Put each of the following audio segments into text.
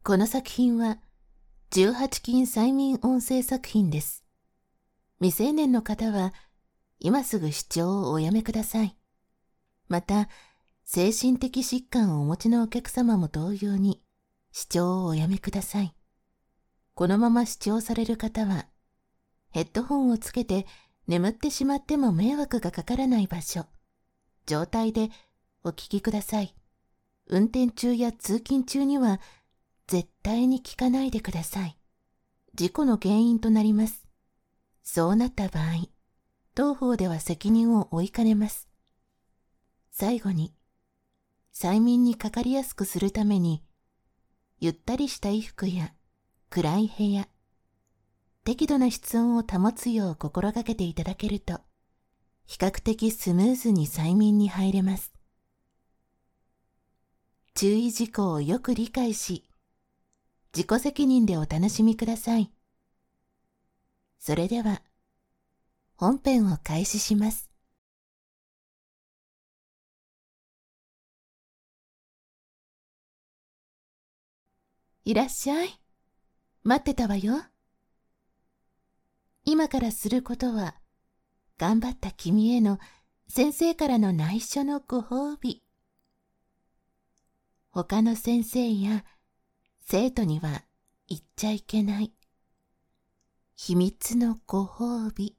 この作品は18禁催眠音声作品です。未成年の方は今すぐ視聴をおやめください。また、精神的疾患をお持ちのお客様も同様に視聴をおやめください。このまま視聴される方は、ヘッドホンをつけて眠ってしまっても迷惑がかからない場所、状態でお聞きください。運転中や通勤中には絶対に聞かないでください。事故の原因となります。そうなった場合、当方では責任を負いかねます。最後に、催眠にかかりやすくするために、ゆったりした衣服や暗い部屋、適度な室温を保つよう心がけていただけると、比較的スムーズに催眠に入れます。注意事項をよく理解し、自己責任でお楽しみください。それでは、本編を開始します。いらっしゃい。待ってたわよ。今からすることは、頑張った君への先生からの内緒のご褒美。他の先生や生徒には言っちゃいけない秘密のご褒美。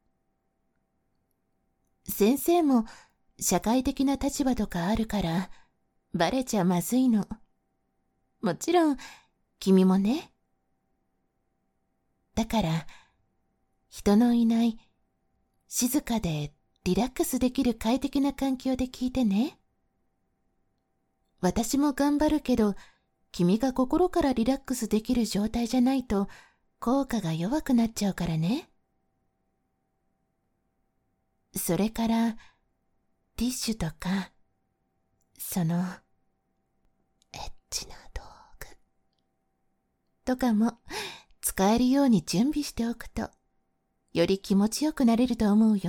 先生も社会的な立場とかあるからバレちゃまずいの。もちろん君もね。だから人のいない静かでリラックスできる快適な環境で聞いてね。私も頑張るけど、君が心からリラックスできる状態じゃないと効果が弱くなっちゃうからね。それからティッシュとかエッチな道具とかも使えるように準備しておくとより気持ちよくなれると思うよ。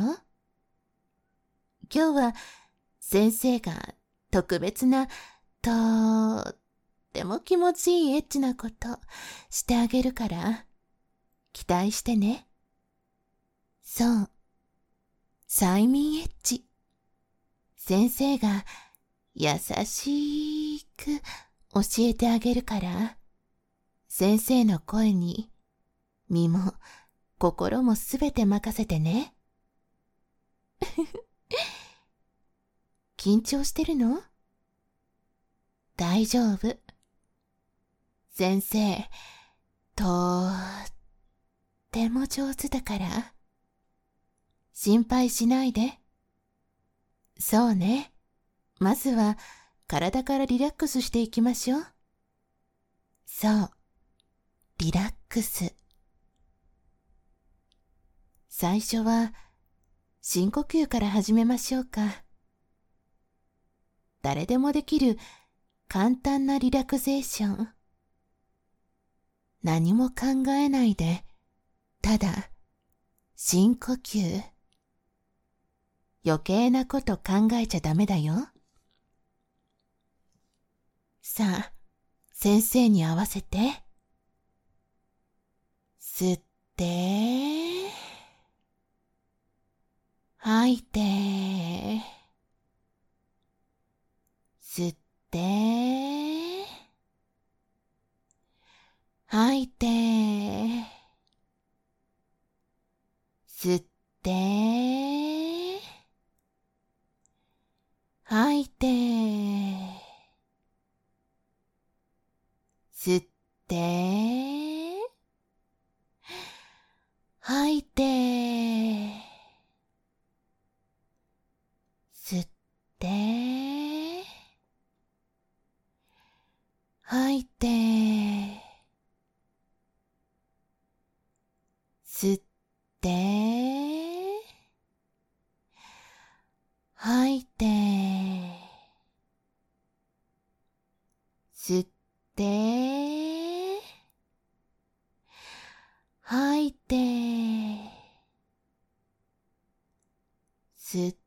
今日は先生が特別なとっても気持ちいいエッチなことしてあげるから期待してね。そう、催眠エッチ。先生が優しく教えてあげるから先生の声に身も心もすべて任せてね。緊張してるの？大丈夫。先生、とっても上手だから。心配しないで。そうね。まずは体からリラックスしていきましょう。そう。リラックス。最初は深呼吸から始めましょうか。誰でもできる簡単なリラクゼーション。何も考えないで、ただ深呼吸。余計なこと考えちゃダメだよ。さあ、先生に合わせて。吸って、吐いて、吸って、吐いて、吸って、吐いて、吸って、吐いて、吸って、吐いて、吸って、吐いて、吸って、吐いて、吸って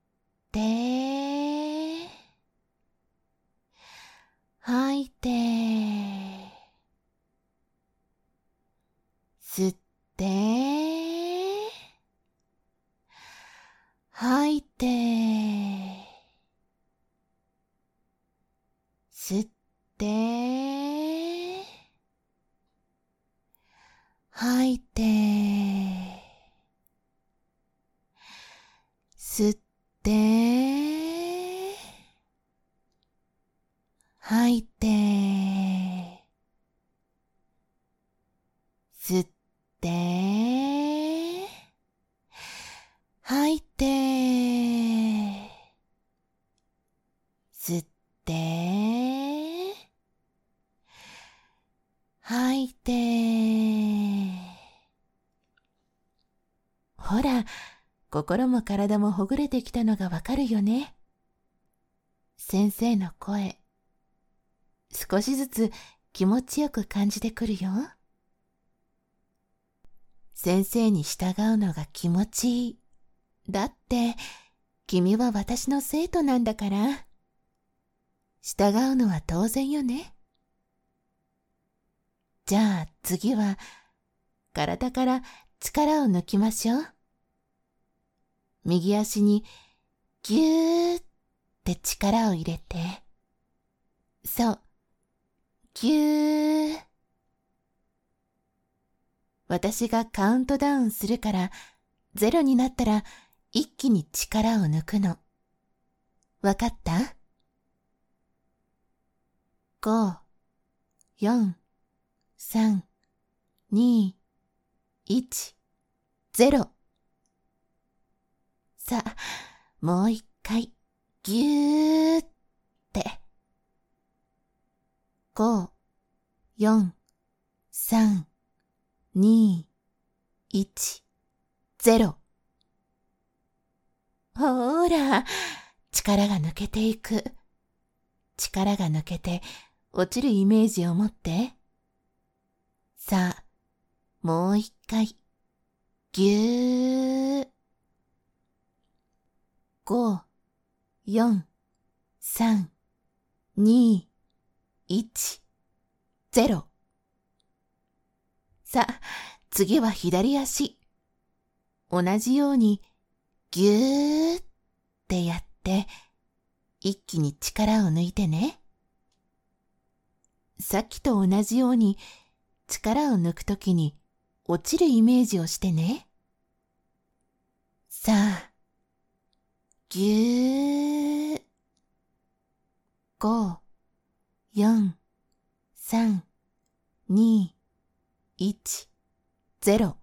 、吐いて、 吸って、吐いて、吸って、吐いて、吸って、吐いて、吸って、吐いて、吸って、吐いて。ほら、心も体もほぐれてきたのがわかるよね。先生の声、少しずつ気持ちよく感じてくるよ。先生に従うのが気持ちいい。だって、君は私の生徒なんだから。従うのは当然よね。じゃあ次は、体から力を抜きましょう。右足にぎゅーって力を入れて。そう、ぎゅー。私がカウントダウンするから、0になったら一気に力を抜くの。わかった？ 5、4、3、2、1、0。さあ、もう一回、ぎゅーって。5、4、3、2、1、0。ほーら、力が抜けていく。力が抜けて落ちるイメージを持って。さあ、もう一回、ぎゅー。5、4、3、2、1、0。さあ、次は左足。同じように、ぎゅーってやって、一気に力を抜いてね。さっきと同じように、力を抜くときに落ちるイメージをしてね。さあ、ぎゅー。5、4、3、2、1、0。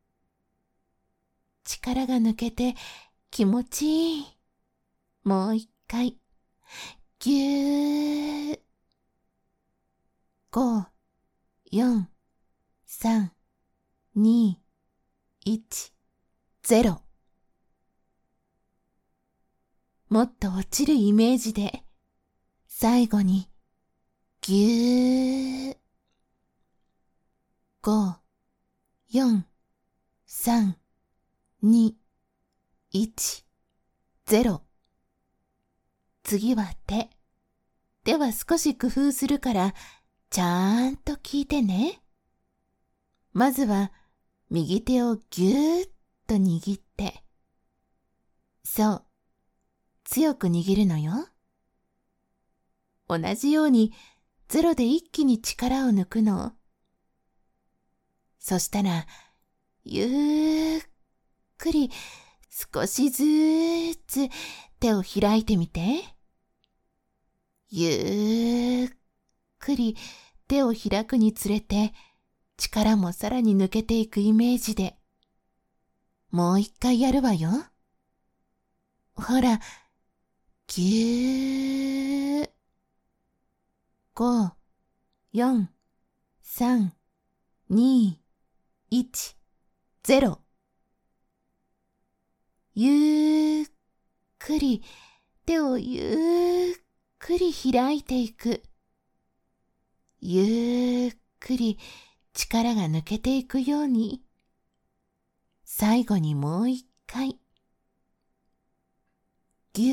力が抜けて気持ちいい。もう一回。ぎゅー。5、4、3、2、1、0。もっと落ちるイメージで、最後に、ぎゅー。5、4、3、2、1、0。次は手。手は少し工夫するから、ちゃんと聞いてね。まずは、右手をぎゅーっと握って。そう、強く握るのよ。同じように、0で一気に力を抜くの。そしたら、ゆっくり、少しずつ手を開いてみて。ゆっくり手を開くにつれて、力もさらに抜けていくイメージで。もう一回やるわよ。ほら、ぎゅー。5、4、3、2、1、0。ゆっくり手をゆっくり開いていく。ゆっくり力が抜けていくように。最後にもう一回。ぎゅ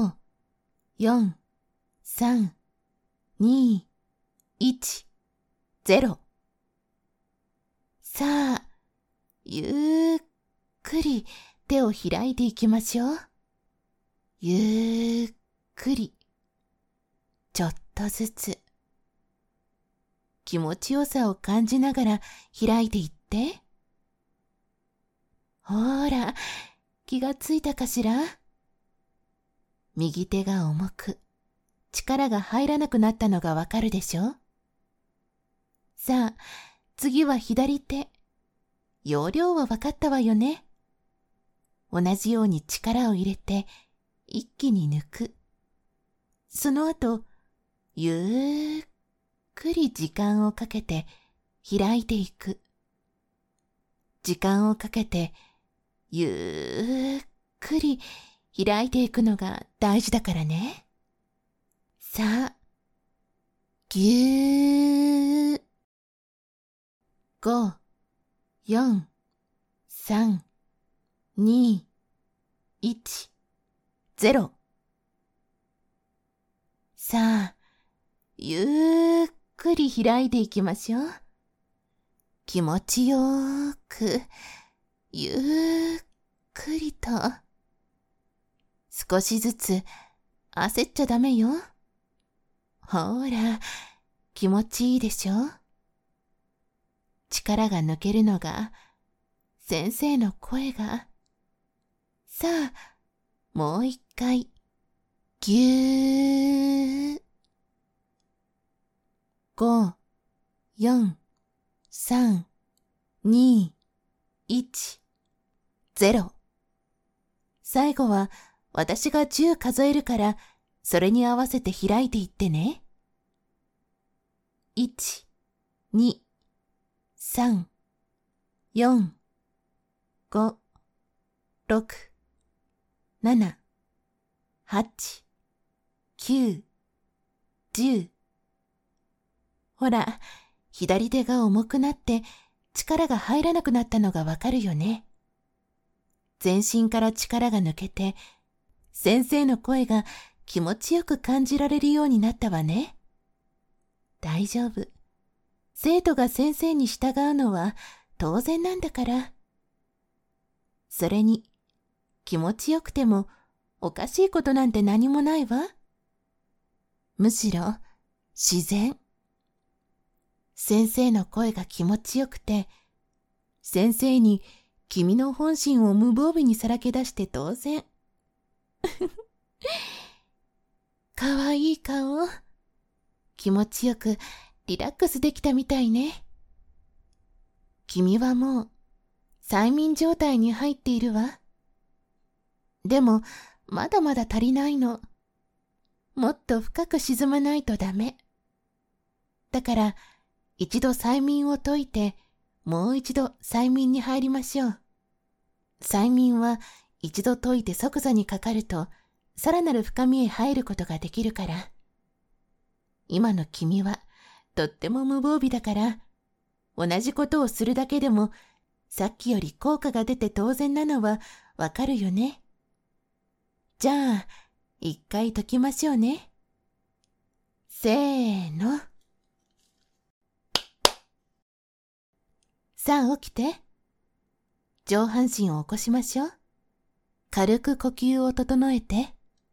ー。5、4、3、2、1、 0。さあ、ゆっくり手を開いていきましょう。ゆっくり。ちょっとずつ。気持ちよさを感じながら開いていって。ほーら、気がついたかしら？右手が重く、力が入らなくなったのがわかるでしょ？さあ、次は左手。要領はわかったわよね。同じように力を入れて、一気に抜く。その後、ゆっくり時間をかけて開いていく。時間をかけて、ゆっくり開いていくのが大事だからね。さあ、ぎゅー。5、4、3、2、1、0。さあ、ゆっくり開いていきましょう。気持ちよーく、ゆっくりと。少しずつ焦っちゃダメよ。ほーら、気持ちいいでしょ？力が抜けるのが、先生の声が。さあ、もう一回、ぎゅー。5、4、3、2、1、0。最後は私が10数えるから、それに合わせて開いていってね。1、2、3、4、5、6、7、8、9、10。ほら、左手が重くなって力が入らなくなったのがわかるよね。全身から力が抜けて、先生の声が気持ちよく感じられるようになったわね。大丈夫。生徒が先生に従うのは当然なんだから。それに、気持ちよくてもおかしいことなんて何もないわ。むしろ、自然。先生の声が気持ちよくて、先生に君の本心を無防備にさらけ出して当然。かわいい顔。気持ちよくリラックスできたみたいね。君はもう催眠状態に入っているわ。でもまだまだ足りないの。もっと深く沈まないとダメ。だから一度催眠を解いて、もう一度催眠に入りましょう。催眠は一度解いて即座にかかると、さらなる深みへ入ることができるから。今の君はとっても無防備だから、同じことをするだけでも、さっきより効果が出て当然なのはわかるよね。じゃあ、一回解きましょうね。せーの。さあ起きて。上半身を起こしましょう。軽く呼吸を整えて。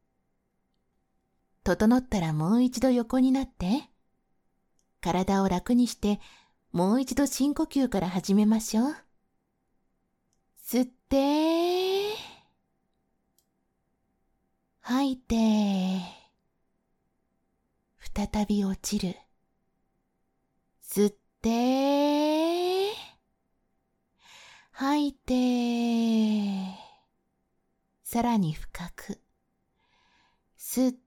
整ったらもう一度横になって。体を楽にして、もう一度深呼吸から始めましょう。吸って、吐いて、再び落ちる。吸って、吐いて、さらに深く。吸って、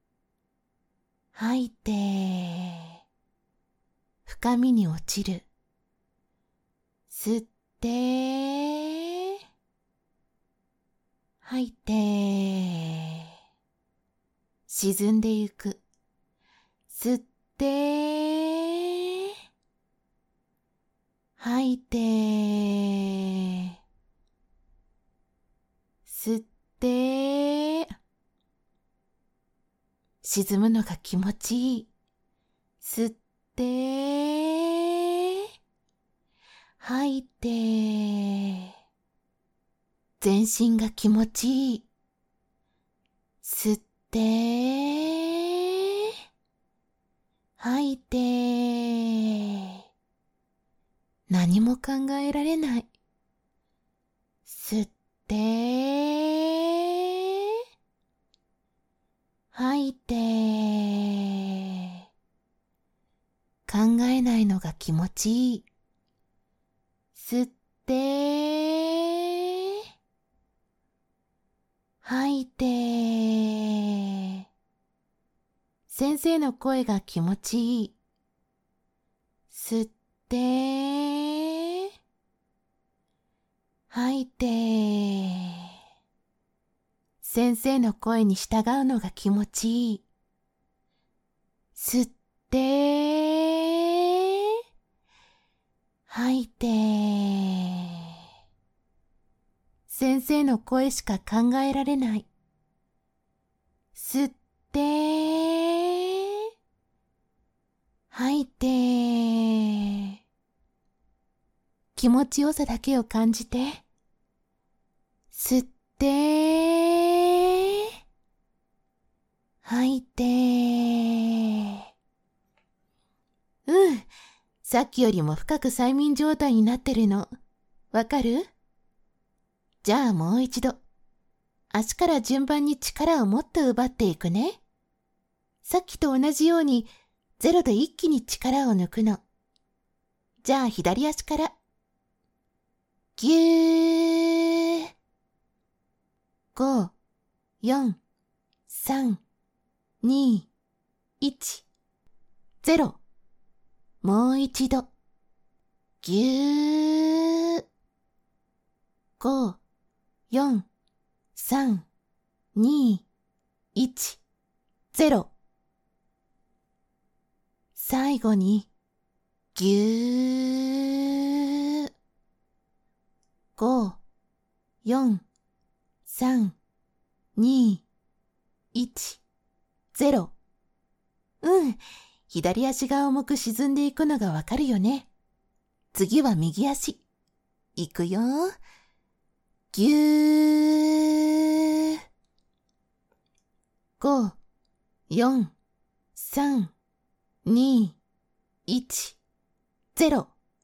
吐いて、深みに落ちる。吸って、吐いて、沈んでゆく。吸って、吐いて、吸って、沈むのが気持ちいい。 吸って、吐いて、全身が気持ちいい。吸って、吐いて、何も考えられない。吸って、吐いて、考えないのが気持ちいい。吸って、吐いて、先生の声が気持ちいい。吸って、吐いて、先生の声に従うのが気持ちいい。吸って、吐いて、先生の声しか考えられない。吸って、吐いて、気持ちよさだけを感じて。吸って、吐いて。さっきよりも深く催眠状態になってるの。わかる？じゃあもう一度。足から順番に力をもっと奪っていくね。さっきと同じようにゼロで一気に力を抜くの。じゃあ左足から。ぎゅー。5、4、3、2、1、0。もう一度。ぎゅー。5、4、3、2、1、0。最後に、ぎゅー。5、4、3、2、1、0。左足が重く沈んでいくのがわかるよね。次は右足。いくよ。ぎゅー。5、4、3、2、1、0。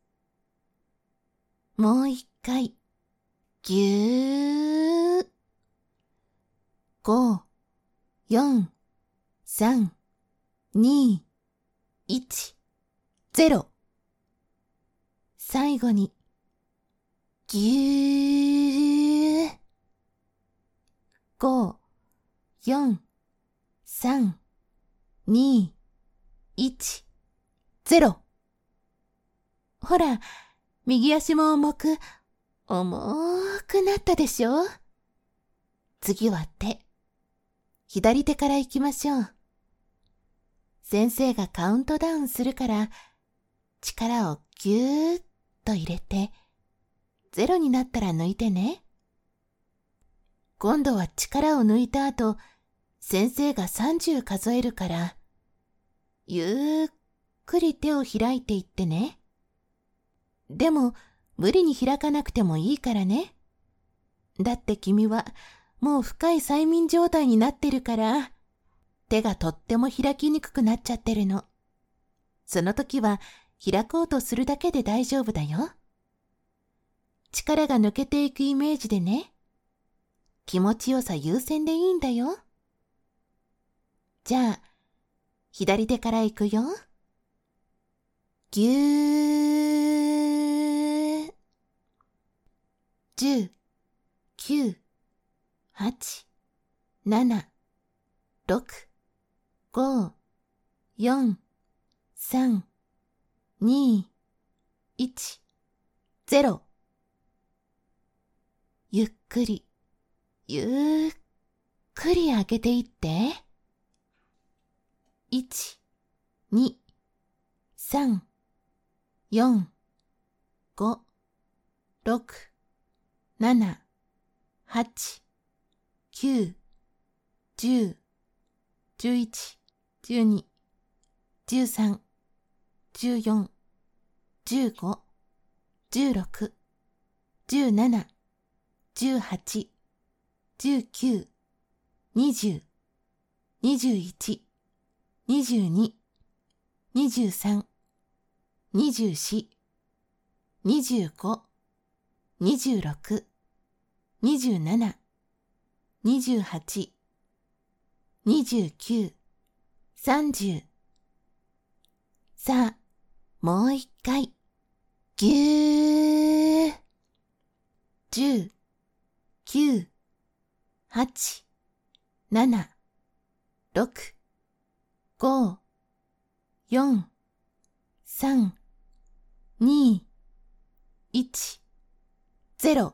もう一回。ぎゅー。5、4、3、2、1、0。最後に、ぎゅー。5、4、3、2、1、0。ほら、右足も重くなったでしょ？次は手。左手から行きましょう。先生がカウントダウンするから、力をぎゅーっと入れて、0になったら抜いてね。今度は力を抜いた後、先生が30数えるから、ゆっくり手を開いていってね。でも、無理に開かなくてもいいからね。だって君は、もう深い催眠状態になってるから、手がとっても開きにくくなっちゃってるの。その時は、開こうとするだけで大丈夫だよ。力が抜けていくイメージでね。気持ちよさ優先でいいんだよ。じゃあ、左手から行くよ。ぎゅー。10、9、8、7、6、5、4、3、2、1、0。ゆっくり、ゆっくり開けていって。1、2、3、4、5、6、7、8、9、10、11、12、13、 14、15、16、17、18、19、20、21、22、23、24、25、26、27、28、29、30。さあ、もう一回。ぎゅー。10、9、8、7、6、5、4、3、2、1、0。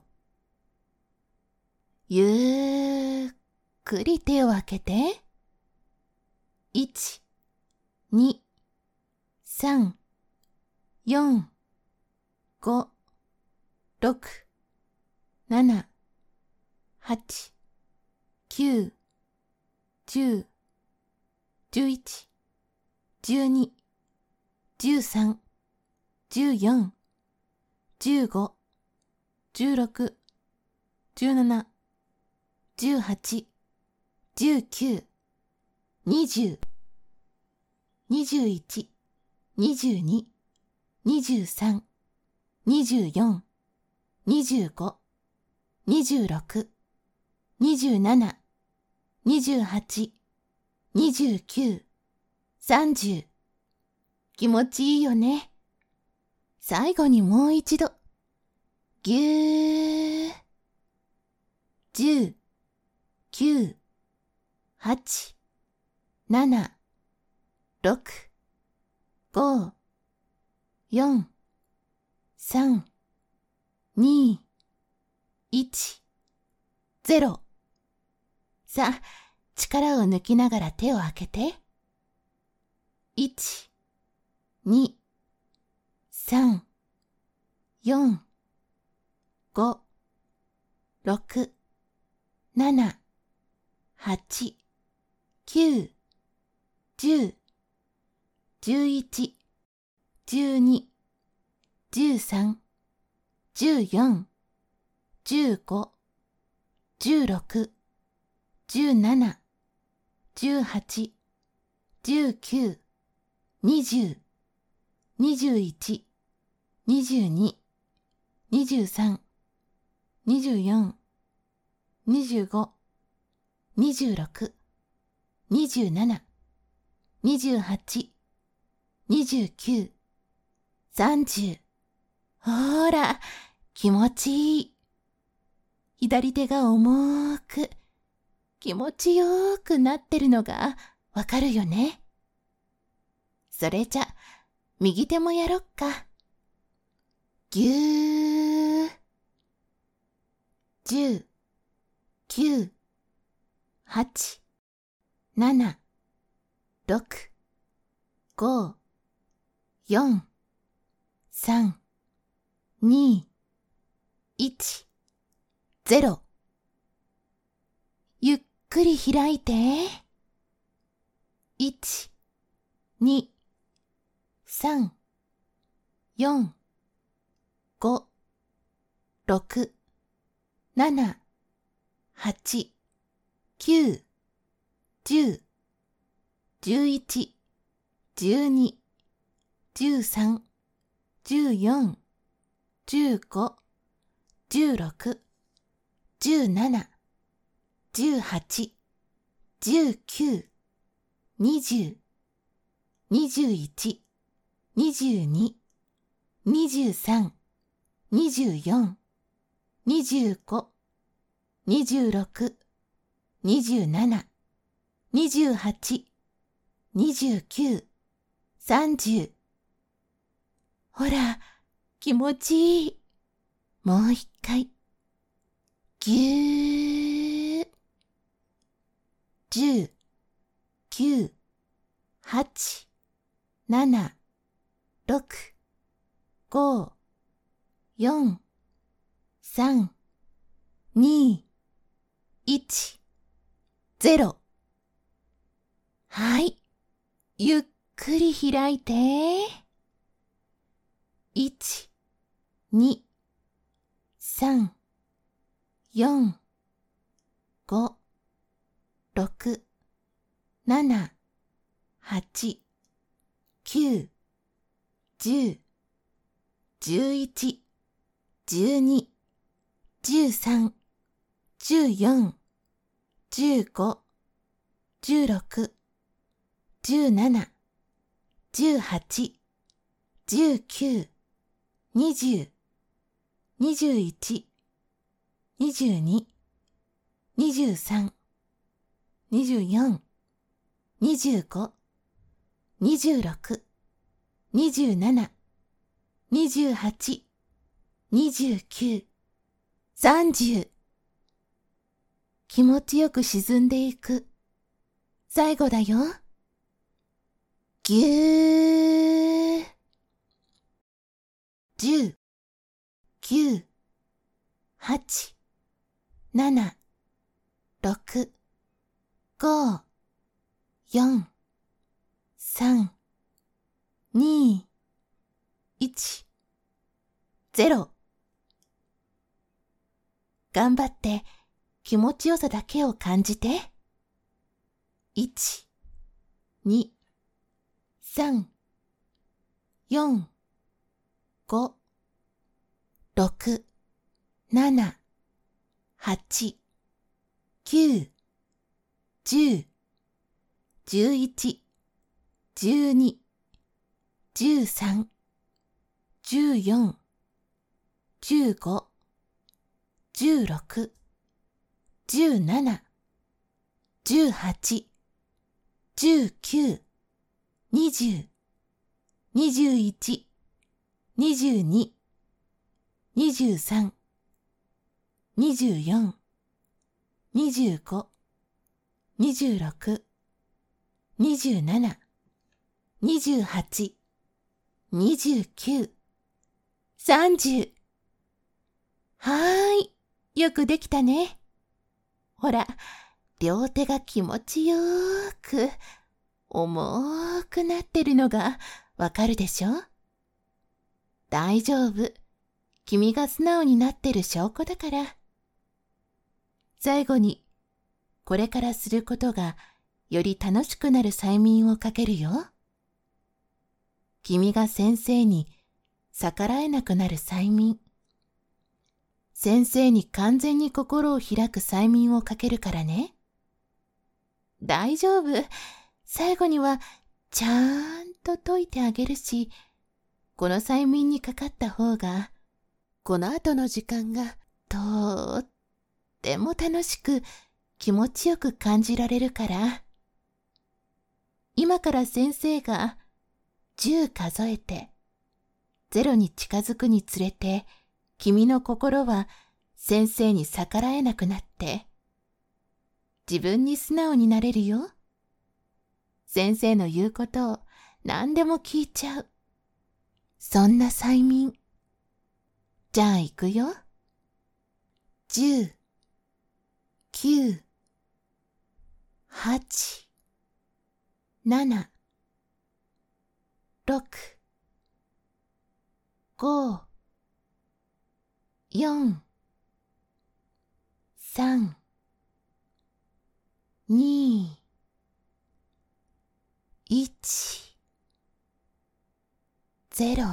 ゆっくり手を開けて。1、2、3、4、5、6、7、8、9、10、11、12、13、14、15、16、17、18、19、20、21、22、23、24、25、26、27、28、29、30。気持ちいいよね。最後にもう一度。ぎゅー。10、9、8、7、6、5、4、3、2、1、0。さあ、力を抜きながら手を開けて。1、2、3、4、5、6、7、8、9、10、11、12、13、14、15、16、17、18、19、20、21、22、23、24、25、26、27、28、29、30。ほーら、気持ちいい。左手が重く、気持ちよーくなってるのがわかるよね。それじゃ、右手もやろっか。ぎゅー。10、9、8、7、6、5、4、3、2、1、0。ゆっくり開いて。1、2、3、4、5、6、7、8、9、10、11、12、13、14、15、16、17、18、19、20、21、22、23、24、25、26、27、28、29、30。ほら、気持ちいい。もう一回。ぎゅー。10、9、8、7、6、5、4、3、2、1、0。はい。ゆっくり開いて。 1、2、3、4、5、6、7、8、9、10、11、12、13、14、15、16、17、18、19、20、21、22、23、24、25、26、27、28、29、30。気持ちよく沈んでいく。最後だよ。ぎゅー。10、9、8、7、6、5、4、3、2、1、0。頑張って気持ちよさだけを感じて。1、2、3、4、5、6、7、8、9、10、11、12、13、14、15、16、17、18、19、20、21、22、23、24、25、26、27、28、29、30。はーい、よくできたね。ほら、両手が気持ちよーく、重くなってるのがわかるでしょ？大丈夫。君が素直になってる証拠だから。最後に、これからすることがより楽しくなる催眠をかけるよ。君が先生に逆らえなくなる催眠。先生に完全に心を開く催眠をかけるからね。大丈夫。最後にはちゃんと解いてあげるし、この催眠にかかった方が、この後の時間がとっても楽しく気持ちよく感じられるから。今から先生が10数えて、0に近づくにつれて、君の心は先生に逆らえなくなって、自分に素直になれるよ。先生の言うことを何でも聞いちゃう。そんな催眠。じゃあ行くよ。10、9、8、7、6、5、4、3、2、1、0。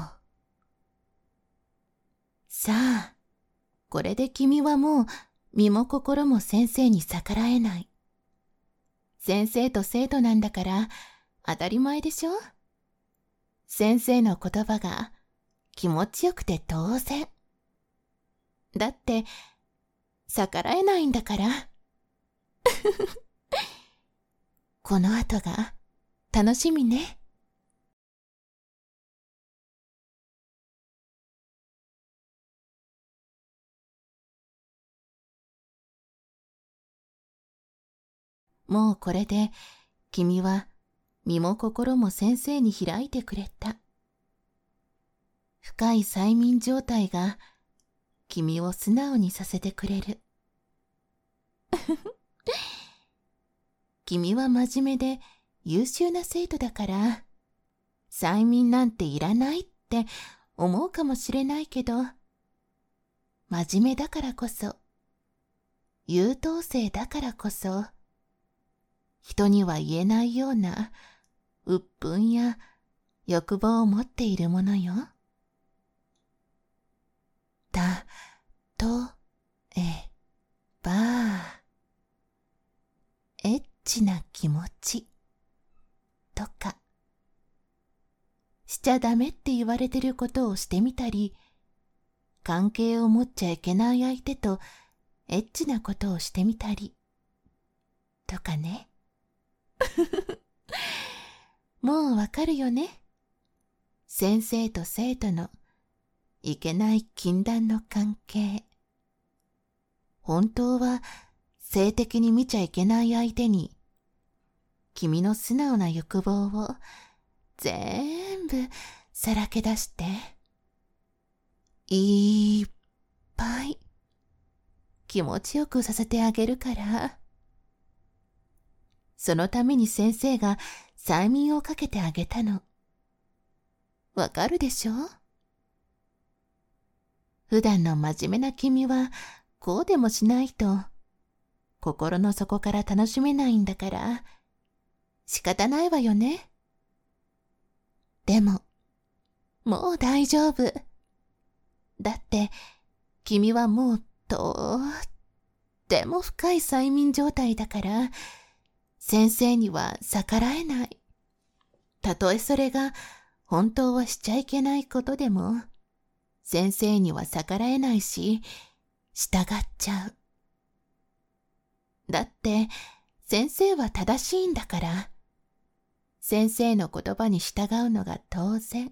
さあ、これで君はもう身も心も先生に逆らえない。先生と生徒なんだから当たり前でしょ？先生の言葉が気持ちよくて当然。だって逆らえないんだから。この後が楽しみね。もうこれで君は身も心も先生に開いてくれた。深い催眠状態が君を素直にさせてくれる。君は真面目で優秀な生徒だから、催眠なんていらないって思うかもしれないけど、真面目だからこそ、優等生だからこそ、人には言えないような鬱憤や欲望を持っているものよ。た、と、え、ば、エッチな気持ち、とか。しちゃダメって言われてることをしてみたり、関係を持っちゃいけない相手とエッチなことをしてみたり、とかね。もうわかるよね。先生と生徒のいけない禁断の関係。本当は性的に見ちゃいけない相手に、君の素直な欲望を全部さらけ出して、いっぱい気持ちよくさせてあげるから。そのために先生が催眠をかけてあげたの。わかるでしょ？普段の真面目な君はこうでもしないと心の底から楽しめないんだから仕方ないわよね。でも、もう大丈夫。だって、君はもうとっても深い催眠状態だから、先生には逆らえない。たとえそれが本当はしちゃいけないことでも、先生には逆らえないし、従っちゃう。だって、先生は正しいんだから、先生の言葉に従うのが当然。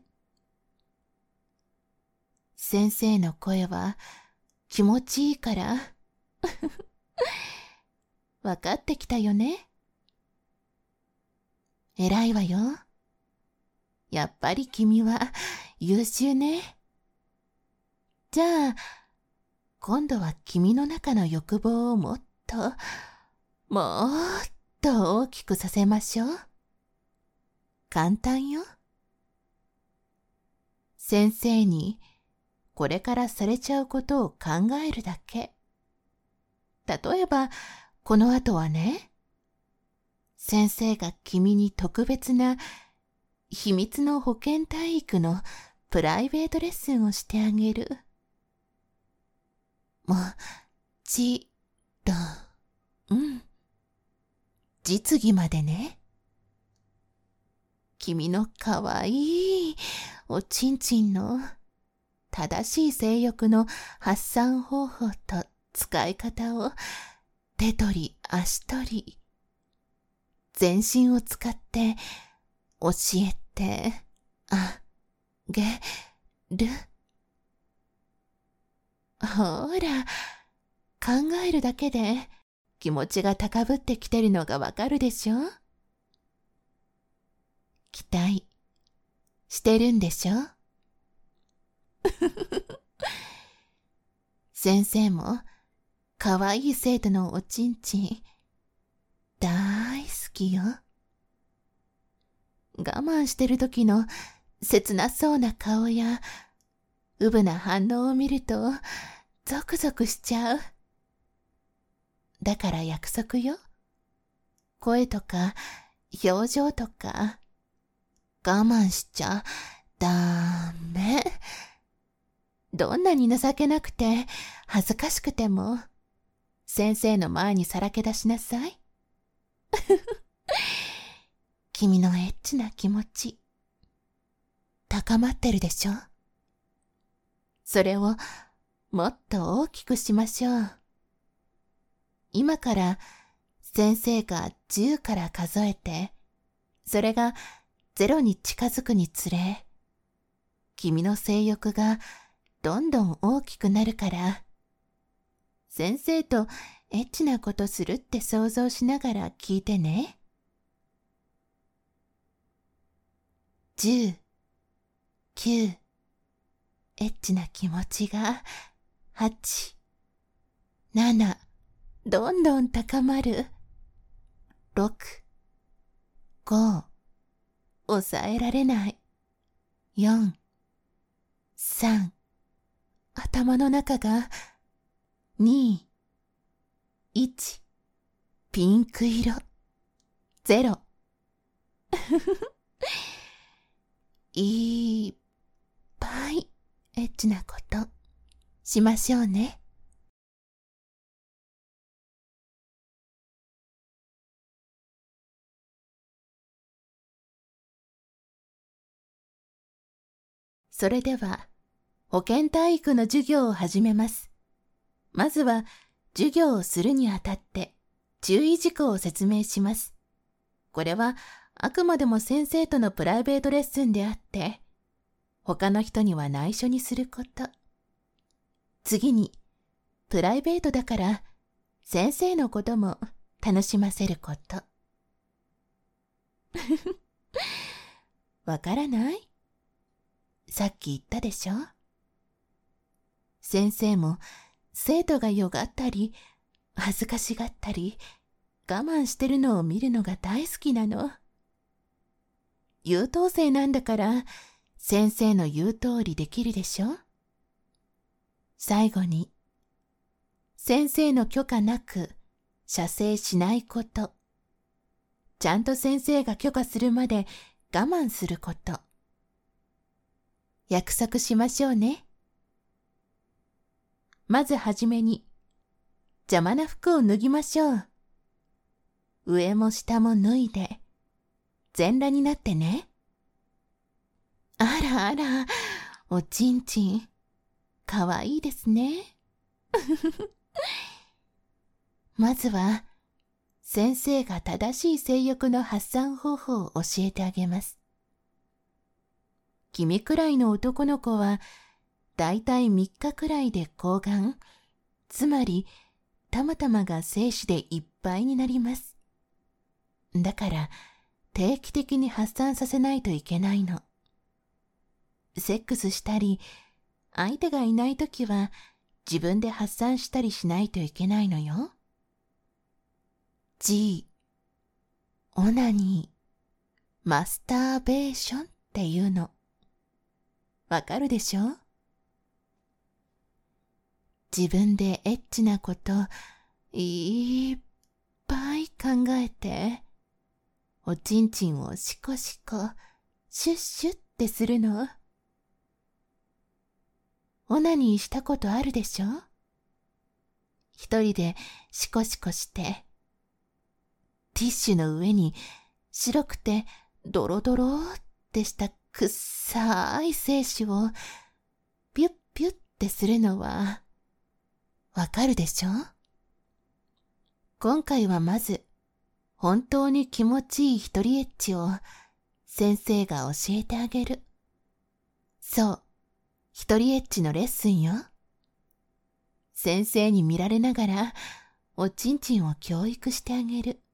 先生の声は気持ちいいから、わかってきたよね。偉いわよ。やっぱり君は優秀ね。じゃあ、今度は君の中の欲望をもっと大きくさせましょう。簡単よ。先生にこれからされちゃうことを考えるだけ。例えば、この後はね、先生が君に特別な秘密の保健体育のプライベートレッスンをしてあげる。もちろん、実技までね。君のかわいいおちんちんの正しい性欲の発散方法と使い方を手取り足取り全身を使って教えてあげる。ほら、考えるだけで気持ちが高ぶってきてるのがわかるでしょ？期待してるんでしょ？先生もかわいい生徒のおちんちん大好きよ。我慢してる時の切なそうな顔やうぶな反応を見るとゾクゾクしちゃう。だから約束よ。声とか表情とか我慢しちゃダメ。どんなに情けなくて恥ずかしくても先生の前にさらけ出しなさい。君のエッチな気持ち高まってるでしょ？それをもっと大きくしましょう。今から先生が10から数えて、それが0に近づくにつれ、君の性欲がどんどん大きくなるから、先生とエッチなことするって想像しながら聞いてね。10、9、エッチな気持ちが8、7、どんどん高まる。6、5、抑えられない。4、 3、頭の中が2、1、ピンク色、0。いっぱいエッチなことしましょうね。それでは、保健体育の授業を始めます。まずは、授業をするにあたって、注意事項を説明します。これは、あくまでも先生とのプライベートレッスンであって、他の人には内緒にすること。次に、プライベートだから、先生のことも楽しませること。わからない？さっき言ったでしょ？先生も生徒がよがったり、恥ずかしがったり、我慢してるのを見るのが大好きなの。優等生なんだから、先生の言う通りできるでしょ？最後に、先生の許可なく射精しないこと。ちゃんと先生が許可するまで我慢すること。約束しましょうね。まずはじめに、邪魔な服を脱ぎましょう。上も下も脱いで、全裸になってね。あらあら、おちんちん、かわいいですね。まずは、先生が正しい性欲の発散方法を教えてあげます。君くらいの男の子は、だいたい3日くらいで睾丸、つまり、たまたまが精子でいっぱいになります。だから、定期的に発散させないといけないの。セックスしたり、相手がいないときは、自分で発散したりしないといけないのよ。G、オナニー、マスターベーションっていうの。わかるでしょ？自分でエッチなこといっぱい考えて、おちんちんをシコシコ、シュッシュッってするの。オナニーしたことあるでしょ？一人でシコシコして、ティッシュの上に白くてドロドロってしたくっさい精子をピュッピュッってするのはわかるでしょ？今回はまず本当に気持ちいい一人エッチを先生が教えてあげる。そう、一人エッチのレッスンよ。先生に見られながらおちんちんを教育してあげる。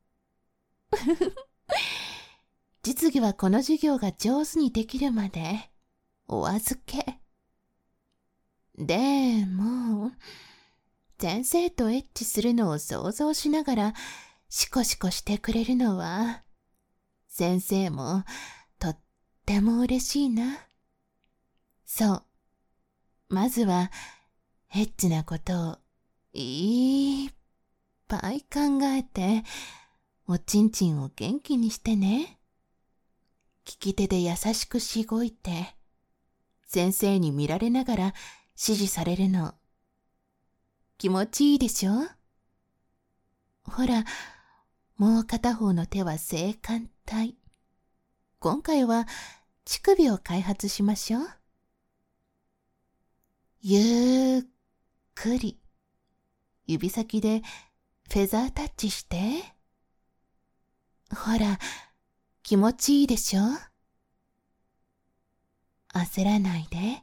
実技はこの授業が上手にできるまでお預け。でも、先生とエッチするのを想像しながらシコシコしてくれるのは、先生もとっても嬉しいな。そう。まずは、エッチなことをいっぱい考えて、おちんちんを元気にしてね。利き手で優しくしごいて、先生に見られながら指示されるの。気持ちいいでしょ？ほら、もう片方の手は性感帯。今回は乳首を開発しましょう。ゆっくり、指先でフェザータッチして。ほら、気持ちいいでしょ？焦らないで、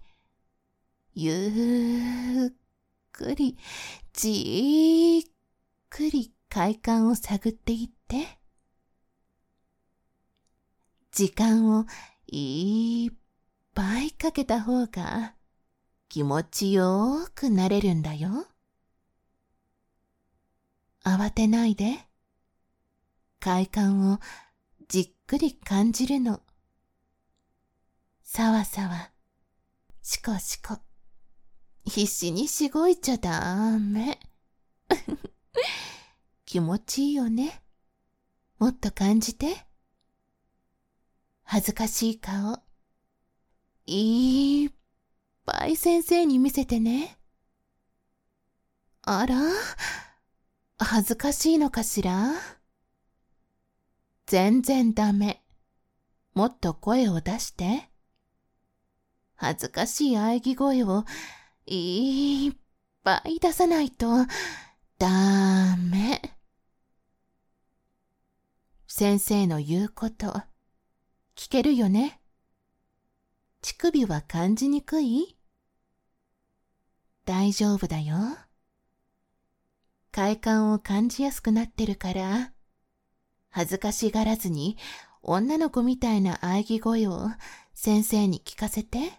ゆっくり、じっくり快感を探っていって。時間をいっぱいかけた方が気持ちよくなれるんだよ。慌てないで、快感をじっくり感じるの。さわさわ、 しこしこ。必死にしごいちゃダメ。気持ちいいよね。もっと感じて。恥ずかしい顔。いっぱい先生に見せてね。あら、恥ずかしいのかしら？全然ダメ。もっと声を出して。恥ずかしい喘ぎ声をいっぱい出さないとダメ。先生の言うこと聞けるよね。乳首は感じにくい？大丈夫だよ。快感を感じやすくなってるから、恥ずかしがらずに女の子みたいな喘ぎ声を先生に聞かせて。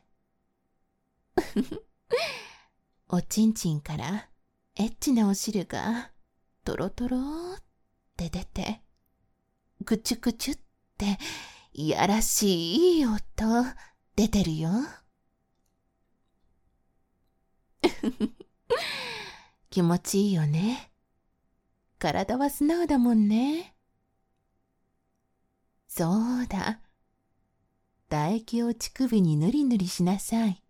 おちんちんからエッチなお汁がトロトロって出て、くちゅくちゅっていやらしい音出てるよ。気持ちいいよね。体は素直だもんね。そうだ。唾液を乳首にぬりぬりしなさい。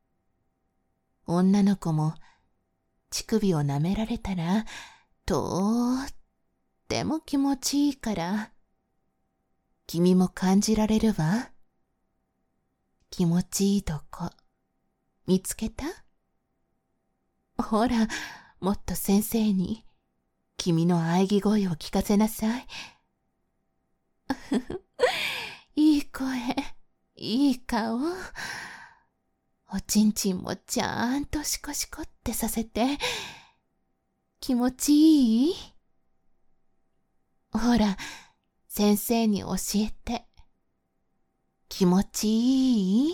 女の子も乳首を舐められたらとっても気持ちいいから、君も感じられるわ。気持ちいいとこ見つけた？ほら、もっと先生に君の喘ぎ声を聞かせなさい。いい声、いい顔。おちんちんもちゃんとシコシコってさせて。気持ちいい？ほら、先生に教えて。気持ちいい？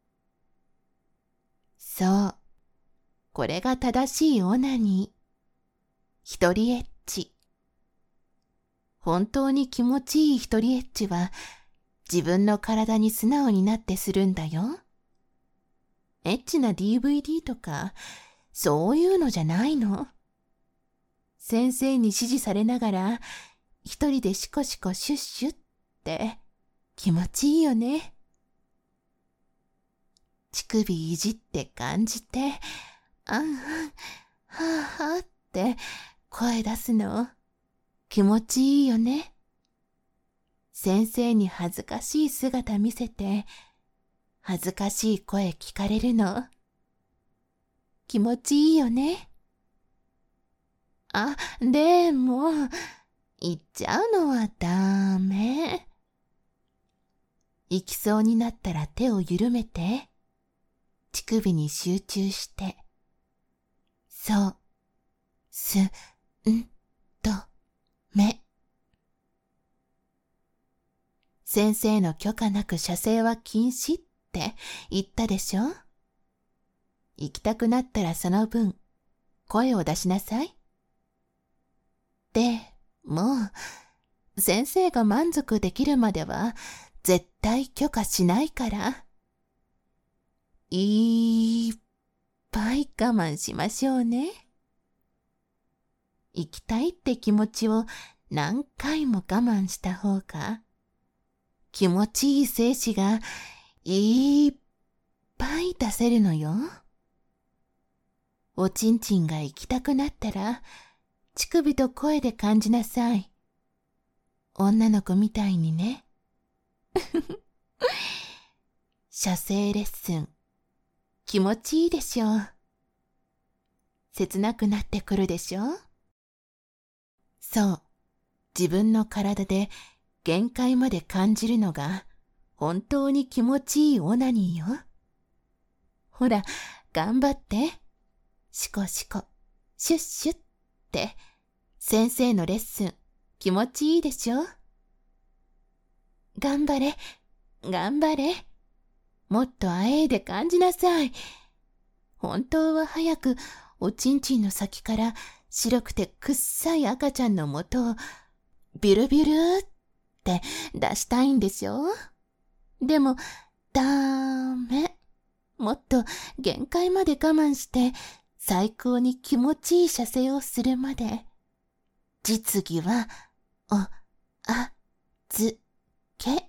そう。これが正しいオナニー。一人エッチ。本当に気持ちいい一人エッチは、自分の体に素直になってするんだよ。エッチな DVD とか、そういうのじゃないの。先生に指示されながら、一人でシコシコシュッシュって気持ちいいよね。乳首いじって感じて、あんあん、はあはあって声出すの気持ちいいよね。先生に恥ずかしい姿見せて、恥ずかしい声聞かれるの気持ちいいよね。あ、でも、言っちゃうのはダメ。行きそうになったら手を緩めて、乳首に集中して。そう、す、ん、と、め。先生の許可なく射精は禁止って言ったでしょ？行きたくなったらその分、声を出しなさい。でも、先生が満足できるまでは絶対許可しないから。いっぱい我慢しましょうね。行きたいって気持ちを何回も我慢した方が、気持ちいい精子がいっぱい出せるのよ。おちんちんが行きたくなったら、乳首と声で感じなさい。女の子みたいにね。射精レッスン、気持ちいいでしょう。切なくなってくるでしょ？そう、自分の体で限界まで感じるのが本当に気持ちいいオナニーよ。ほら、頑張って。シコシコ、シュッシュッって、先生のレッスン、気持ちいいでしょ？頑張れ、頑張れ。もっとあえいで感じなさい。本当は早くおちんちんの先から白くてくっさい赤ちゃんの元をビュルビュルって出したいんでしょ？でも、ダメ。 もっと限界まで我慢して最高に気持ちいい射精をするまで。実技は、ずけ。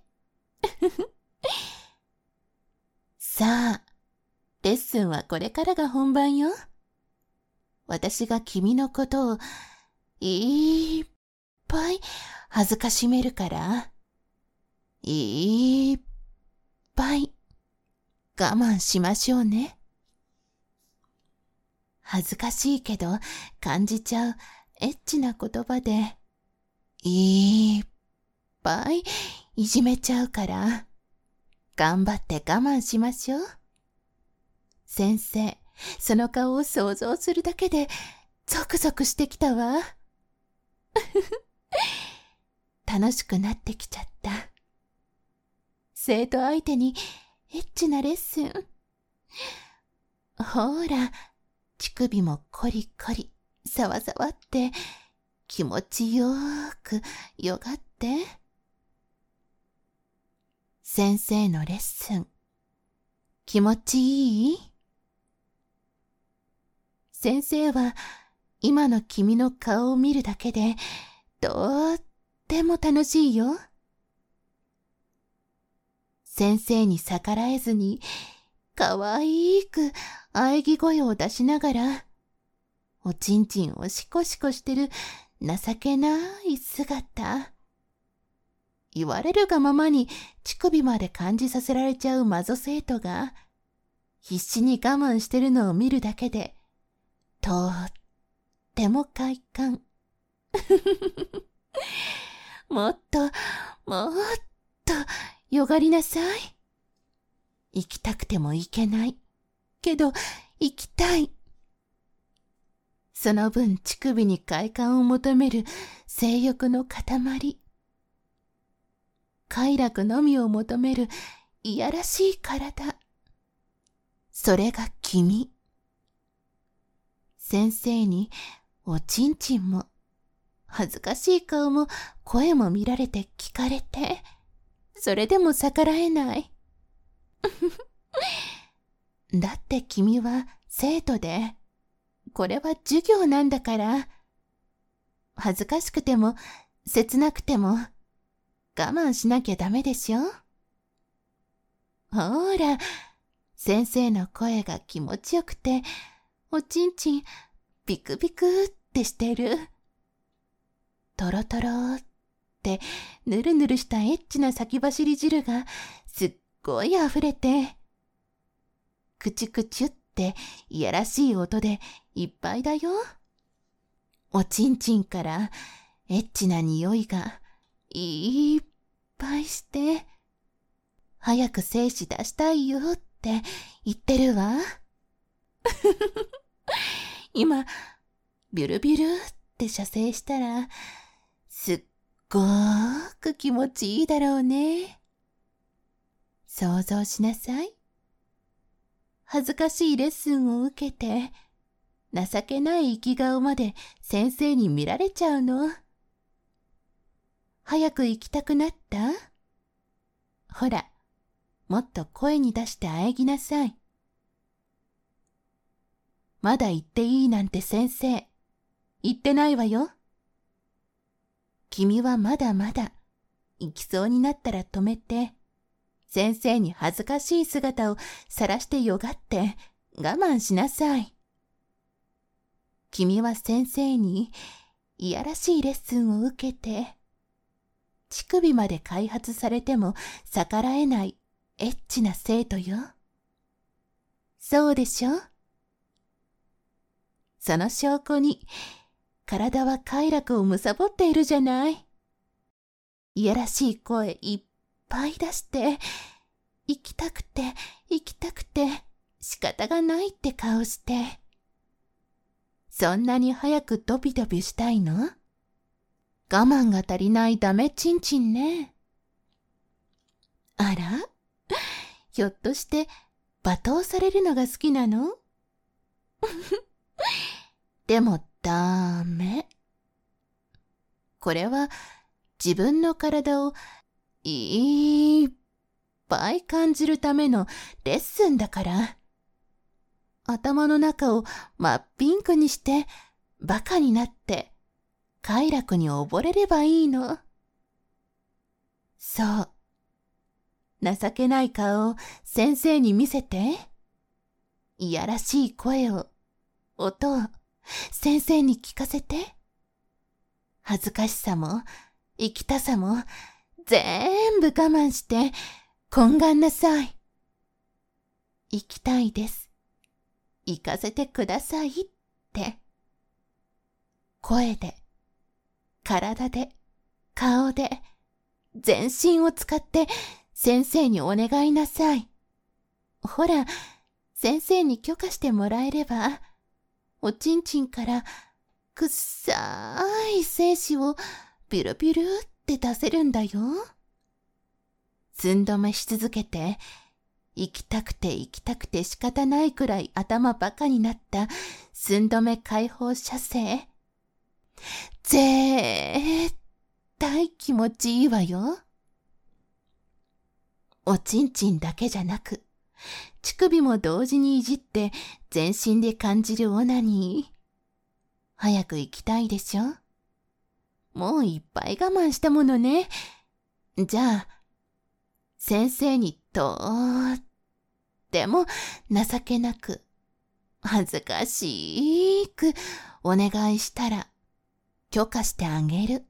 さあ、レッスンはこれからが本番よ。私が君のことをいっぱい恥ずかしめるから、いっぱい我慢しましょうね。恥ずかしいけど感じちゃうエッチな言葉で、いっぱいいじめちゃうから、頑張って我慢しましょう。先生、その顔を想像するだけでゾクゾクしてきたわ。楽しくなってきちゃった。生徒相手にエッチなレッスン。ほら、乳首もコリコリ、さわさわって気持ちよーくよがって。先生のレッスン、気持ちいい？先生は今の君の顔を見るだけでとっても楽しいよ。先生に逆らえずにかわいく喘ぎ声を出しながらおちんちんをシコシコしてる情けない姿。言われるがままに乳首まで感じさせられちゃうマゾ生徒が必死に我慢してるのを見るだけでとっても快感。もっとよがりなさい。行きたくても行けない。けど行きたい。その分乳首に快感を求める性欲の塊。快楽のみを求めるいやらしい体。それが君。先生におちんちんも恥ずかしい顔も声も見られて聞かれて、それでも逆らえない。だって君は生徒で、これは授業なんだから、恥ずかしくても切なくても我慢しなきゃダメでしょ。ほら、先生の声が気持ちよくて、おちんちんビクビクってしてる。トロトロってぬるぬるしたエッチな先走り汁がすっごい溢れて、クチュクチュっていやらしい音でいっぱいだよ。おちんちんからエッチな匂いがいっぱいして、早く精子出したいよって言ってるわ。今、ビュルビュルって射精したら、すっごーく気持ちいいだろうね。想像しなさい。恥ずかしいレッスンを受けて、情けない生き顔まで先生に見られちゃうの。早く行きたくなった？ほら、もっと声に出して喘ぎなさい。まだ言っていいなんて先生、言ってないわよ。君はまだまだ、行きそうになったら止めて、先生に恥ずかしい姿を晒してよがって我慢しなさい。君は先生にいやらしいレッスンを受けて、乳首まで開発されても逆らえないエッチな生徒よ。そうでしょ？その証拠に、体は快楽を貪っているじゃない。いやらしい声いっぱい出して、行きたくて仕方がないって顔して。そんなに早くドビドビしたいの？我慢が足りないダメチンチンね。あら？ひょっとして罵倒されるのが好きなの？でもダメ。これは自分の体をいっぱい感じるためのレッスンだから。頭の中を真っピンクにしてバカになって快楽に溺れればいいの。そう。情けない顔を先生に見せて。いやらしい声を、音を先生に聞かせて。恥ずかしさも生きたさも全部我慢して懇願なさい。行きたいです。行かせてくださいって。声で、体で、顔で、全身を使って先生にお願いなさい。ほら、先生に許可してもらえれば、おちんちんからくっさーい精子をビュルビュルって出せるんだよ。寸止めし続けて、行きたくて仕方ないくらい頭バカになった寸止め解放射精。絶対気持ちいいわよ。おちんちんだけじゃなく、乳首も同時にいじって全身で感じるオナニー。早く行きたいでしょ？もういっぱい我慢したものね。じゃあ、先生にとっても情けなく、恥ずかしくお願いしたら許可してあげる。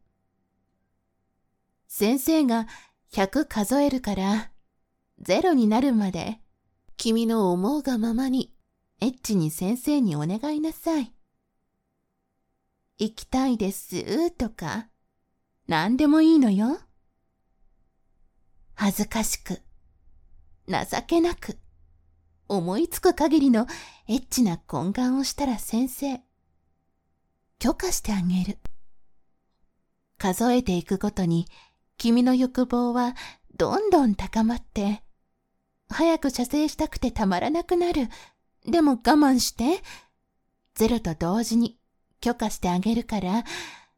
先生が100数えるから0になるまで君の思うがままにエッチに先生にお願いなさい。行きたいですとか何でもいいのよ。恥ずかしく、情けなく、思いつく限りのエッチな懇願をしたら先生、許可してあげる。数えていくごとに君の欲望はどんどん高まって、早く射精したくてたまらなくなる。でも我慢して、0と同時に許可してあげるから、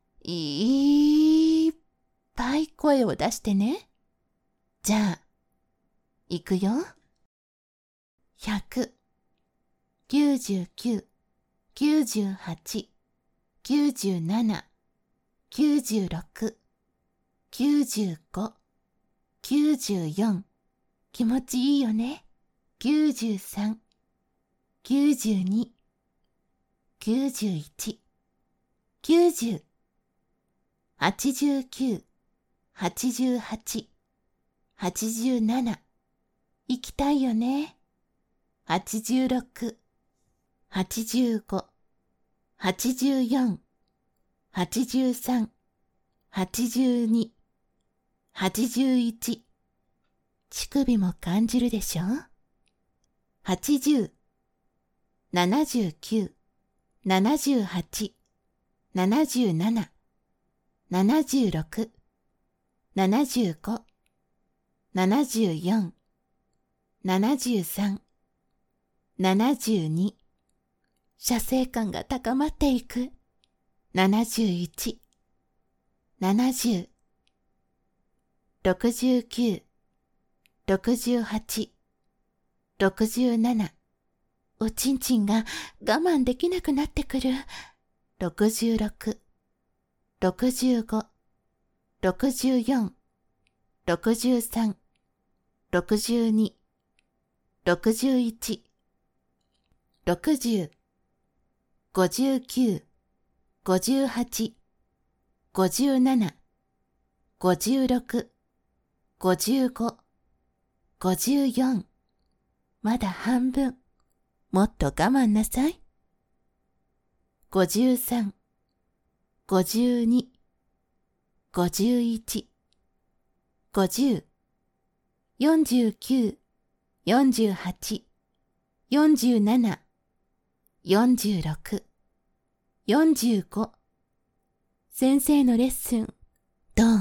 いっぱい声を出してね。じゃあ、いくよ。100、99、98、97、96、95、94、気持ちいいよね。93、92、91、90、89、88、87、行きたいよね。86、85、84、83、82、81、乳首も感じるでしょ？ 80、79、78、77、76、75、74、73、72、射精感が高まっていく。71、70、69、68、67、おちんちんが我慢できなくなってくる。66、65、64、63、62、61、60、59、58、57、56、55、54、まだ半分。もっと我慢なさい。53、52、51、50、49、48、47、46、45。先生のレッスン、どう？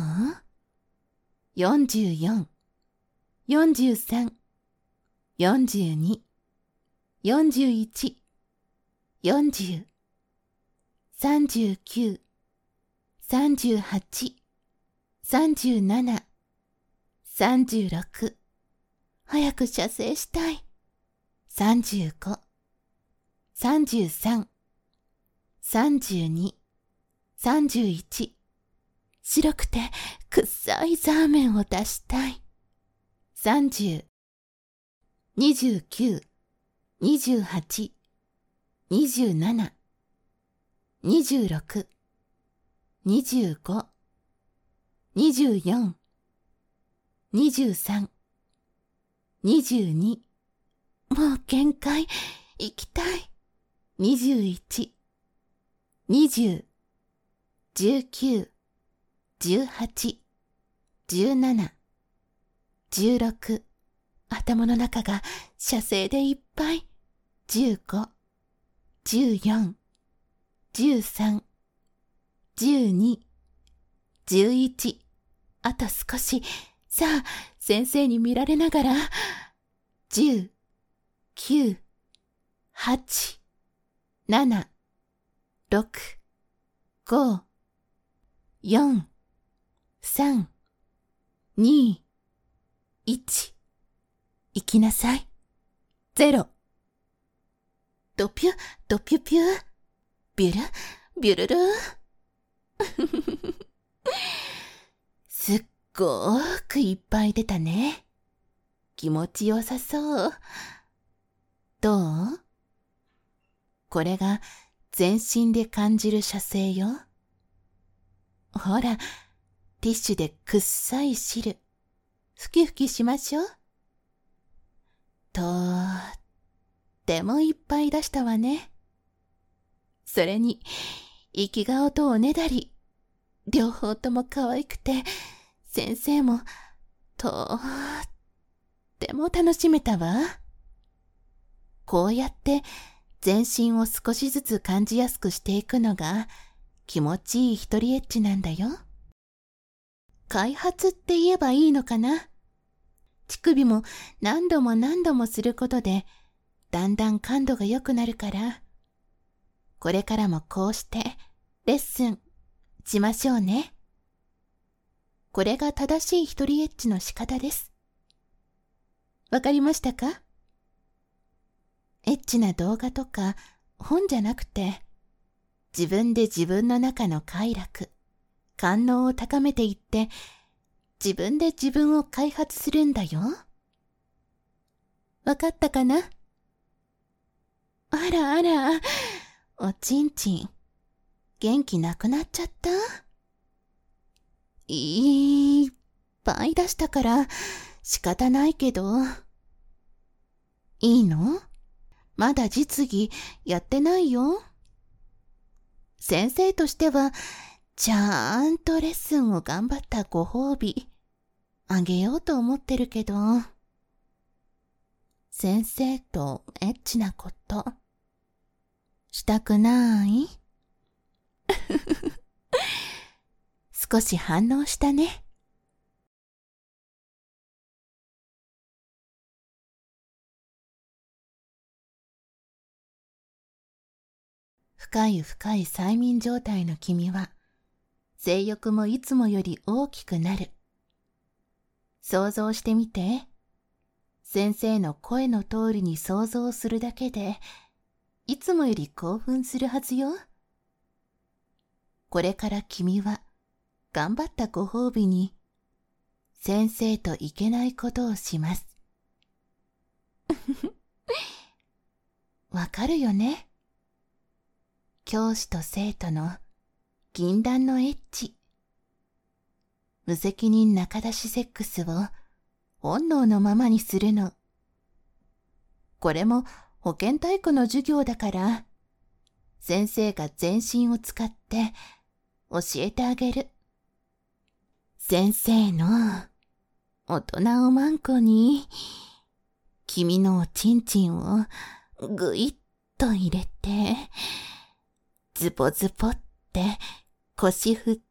44、43、42、41、40、39、38、37、36、 早く射精したい。35、33、32、31。白くて臭いザーメンを出したい。30、29、28、27、26、25、24、23、22。もう限界。行きたい。21、20、19、18、17、16。頭の中が射精でいっぱい。15、14、13、12、11。あと少し。さあ、先生に見られながら。10、9、8、7、6、5、4、3、2、1。行きなさい。0。ドピュ、ドピュピュ。ビュル、ビュルル。すっごーくいっぱい出たね。気持ちよさそう。どう？これが全身で感じる射精よ。ほら、ティッシュでくっさい汁、ふきふきしましょう。とってもいっぱい出したわね。それに、生き顔とおねだり、両方とも可愛くて、先生もとっても楽しめたわ。こうやって全身を少しずつ感じやすくしていくのが気持ちいい一人エッチなんだよ。開発って言えばいいのかな。乳首も何度も何度もすることでだんだん感度が良くなるから、これからもこうしてレッスンしましょうね。これが正しい一人エッチの仕方です。わかりましたか？エッチな動画とか本じゃなくて、自分で自分の中の快楽、官能を高めていって、自分で自分を開発するんだよ。わかったかな？あらあら、おちんちん、元気なくなっちゃった？いっぱい出したから仕方ないけど。いいの？まだ実技やってないよ。先生としては、ちゃんとレッスンを頑張ったご褒美、あげようと思ってるけど、先生とエッチなこと、したくない？少し反応したね。深い深い催眠状態の君は、性欲もいつもより大きくなる。想像してみて。先生の声の通りに想像するだけで、いつもより興奮するはずよ。これから君は、頑張ったご褒美に、先生といけないことをします。わかるよね？教師と生徒の禁断のエッチ。無責任仲出しセックスを本能のままにするの。これも保健体育の授業だから、先生が全身を使って教えてあげる。先生の大人をマンコに、君のおちんちんをぐいっと入れて、ズボズボって腰振って、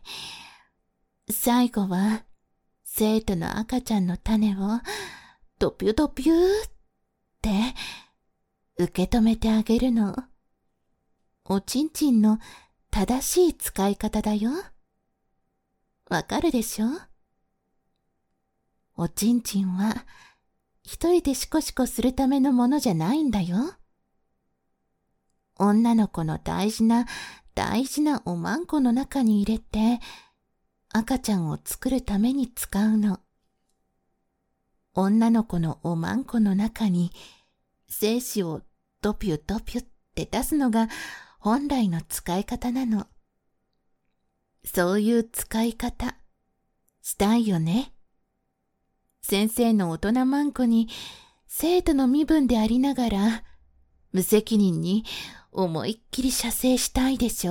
最後は生徒の赤ちゃんの種をドピュドピューって受け止めてあげるの。おちんちんの正しい使い方だよ。わかるでしょ？ おちんちんは一人でシコシコするためのものじゃないんだよ。女の子の大事なおまんこの中に入れて赤ちゃんを作るために使うの。女の子のおまんこの中に精子をドピュドピュって出すのが本来の使い方なの。そういう使い方したいよね。先生の大人まんこに生徒の身分でありながら無責任に思いっきり射精したいでしょ。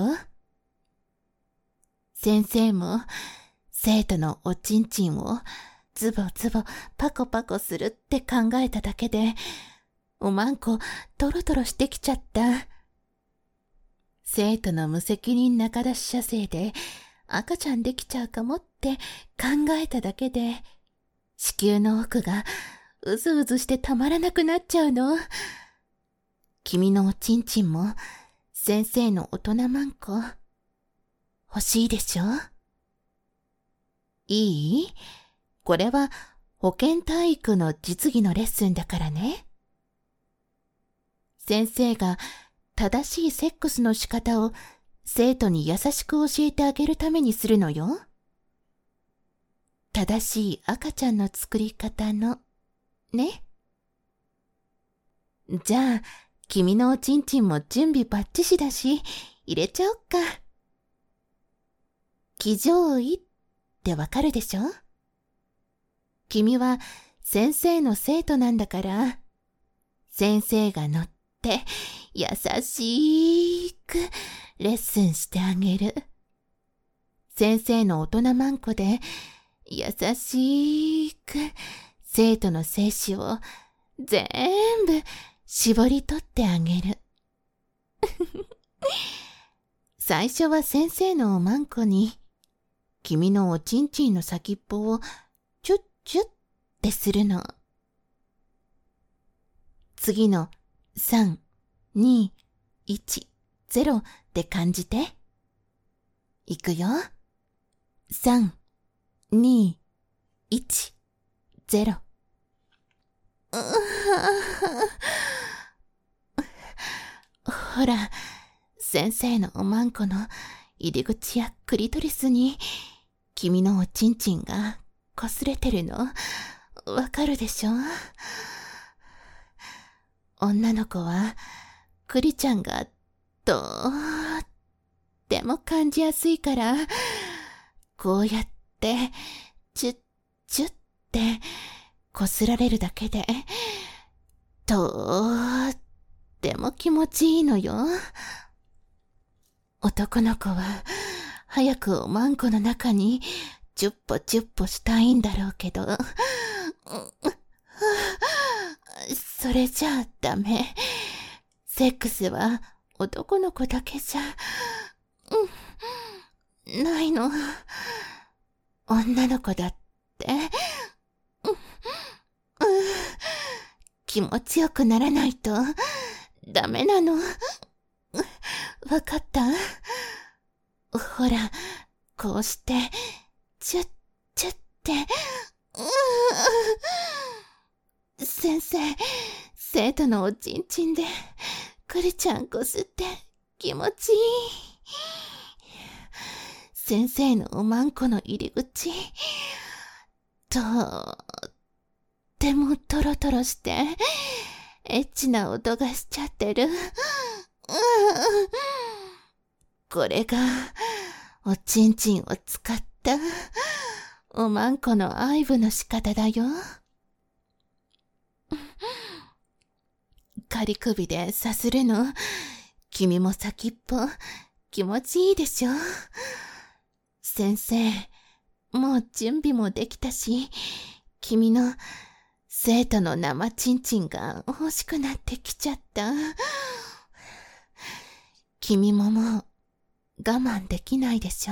先生も生徒のおちんちんをズボズボパコパコするって考えただけでおまんこトロトロしてきちゃった。生徒の無責任中出し射精で赤ちゃんできちゃうかもって考えただけで子宮の奥がうずうずしてたまらなくなっちゃうの。君のおちんちんも先生の大人まんこ欲しいでしょ。いい？これは保健体育の実技のレッスンだからね。先生が正しいセックスの仕方を生徒に優しく教えてあげるためにするのよ。正しい赤ちゃんの作り方の、ね。じゃあ、君のおちんちんも準備バッチシだし、入れちゃおっか。騎乗位ってわかるでしょ？君は先生の生徒なんだから、先生が乗って優しくレッスンしてあげる。先生の大人まんこで優しく生徒の精子を全部絞り取ってあげる。最初は先生のおまんこに君のおちんちんの先っぽをチュッチュッってするの。次の3、2、1、0って感じて。いくよ。3、2、1、0。ほら、先生のおまんこの入り口やクリトリスに君のおちんちんが擦れてるのわかるでしょ？女の子はクリちゃんがとっても感じやすいからこうやってチュッチュッって擦られるだけでとっても気持ちいいのよ。男の子は早くおまんこの中にチュッポチュッポしたいんだろうけど、それじゃあダメ。セックスは男の子だけじゃ、ないの。女の子だって、気持ちよくならないとダメなの。わかった？ほら、こうして、チュッチュッって、先生、生徒のおちんちんで、クリちゃんこすって気持ちいい。先生のおまんこの入り口、とってもトロトロして、エッチな音がしちゃってる。これが、おちんちんを使った、おまんこの愛撫の仕方だよ。仮首でさするの、君も先っぽ、気持ちいいでしょ？先生、もう準備もできたし、君の生徒の生ちんちんが欲しくなってきちゃった。君ももう我慢できないでしょ？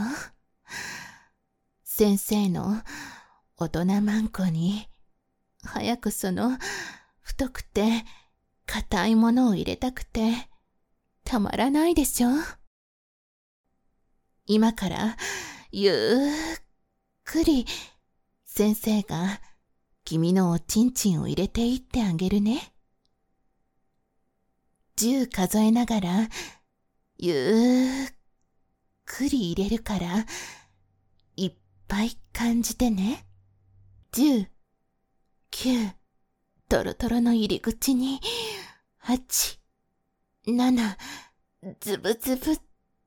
先生の大人まんこに早くその太くて硬いものを入れたくてたまらないでしょ？今からゆっくり先生が君のおちんちんを入れていってあげるね。10数えながら、ゆっくり入れるから、いっぱい感じてね。10、9、トロトロの入り口に、8、7、ズブズブって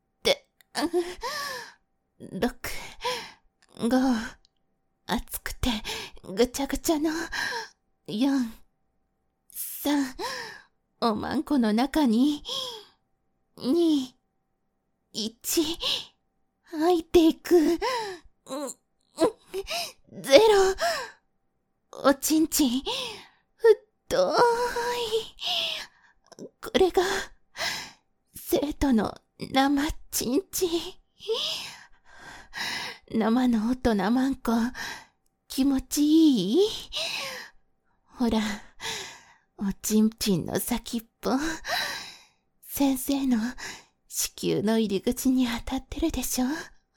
、6、5、熱くてぐちゃぐちゃの、4、3、おまんこの中に、2、1、入っていく。0、おちんちん、太い。これが、生徒の生ちんちん。生の大人まんこ、気持ちいい？ほら、おちんちんの先っぽ、先生の子宮の入り口に当たってるでしょ？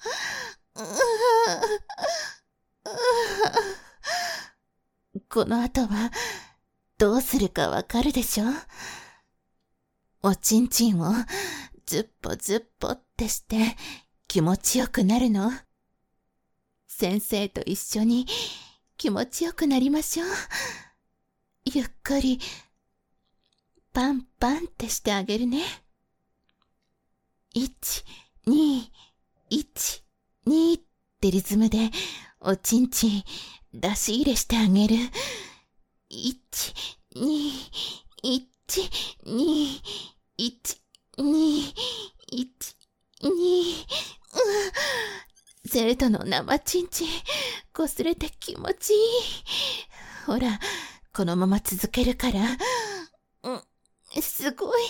この後はどうするかわかるでしょ？おちんちんをずっぽずっぽってして気持ちよくなるの。先生と一緒に気持ちよくなりましょう。ゆっくりパンパンってしてあげるね。1、2、1、2ってリズムでおちんちん出し入れしてあげる。1、2、1、2、1、2、1、2、生徒の生ちんちん、擦れて気持ちいい。ほら、このまま続けるから。すごい。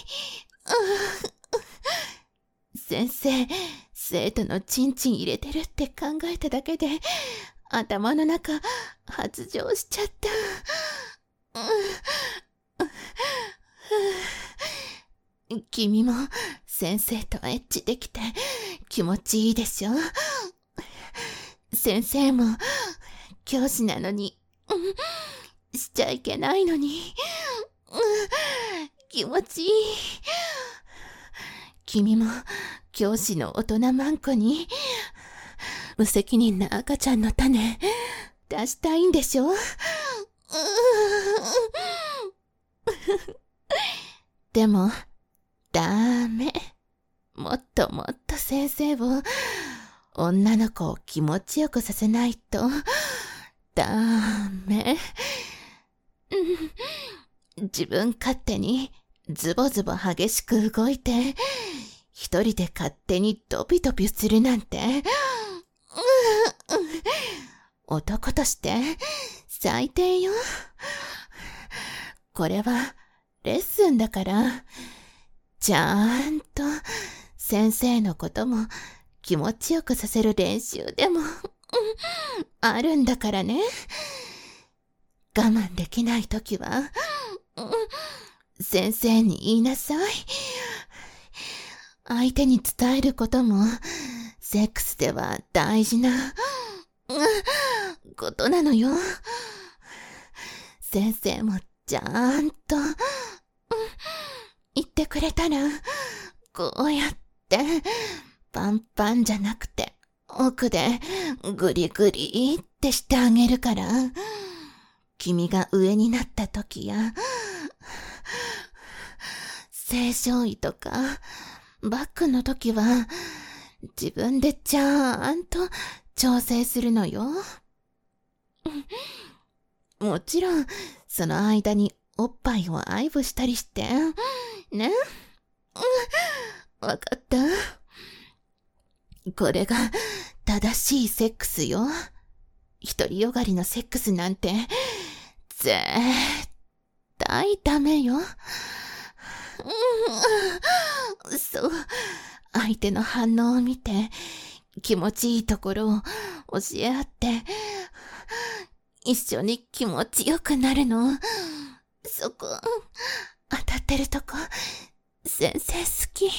先生、生徒のちんちん入れてるって考えただけで、頭の中、発情しちゃった。君も先生とエッチできて気持ちいいでしょ？先生も教師なのに、しちゃいけないのに、気持ちいい。君も教師の大人まんこに無責任な赤ちゃんの種出したいんでしょ？でもダメ。もっともっと先生を女の子を気持ちよくさせないとダメ。自分勝手にズボズボ激しく動いて一人で勝手にドピドピするなんて男として最低よ。これはレッスンだからちゃんと先生のことも気持ちよくさせる練習でもあるんだからね。我慢できないときは先生に言いなさい。相手に伝えることもセックスでは大事なことなのよ。先生もちゃんと言ってくれたら、こうやってパンパンじゃなくて奥でグリグリってしてあげるから、君が上になった時や正常位とかバックの時は自分でちゃんと調整するのよ。もちろんその間におっぱいを愛撫したりしてね。わかった？これが正しいセックスよ。独りよがりのセックスなんて絶対ダメよ。そう、相手の反応を見て気持ちいいところを教え合って一緒に気持ちよくなるの。そこ当たってるとこ先生好き。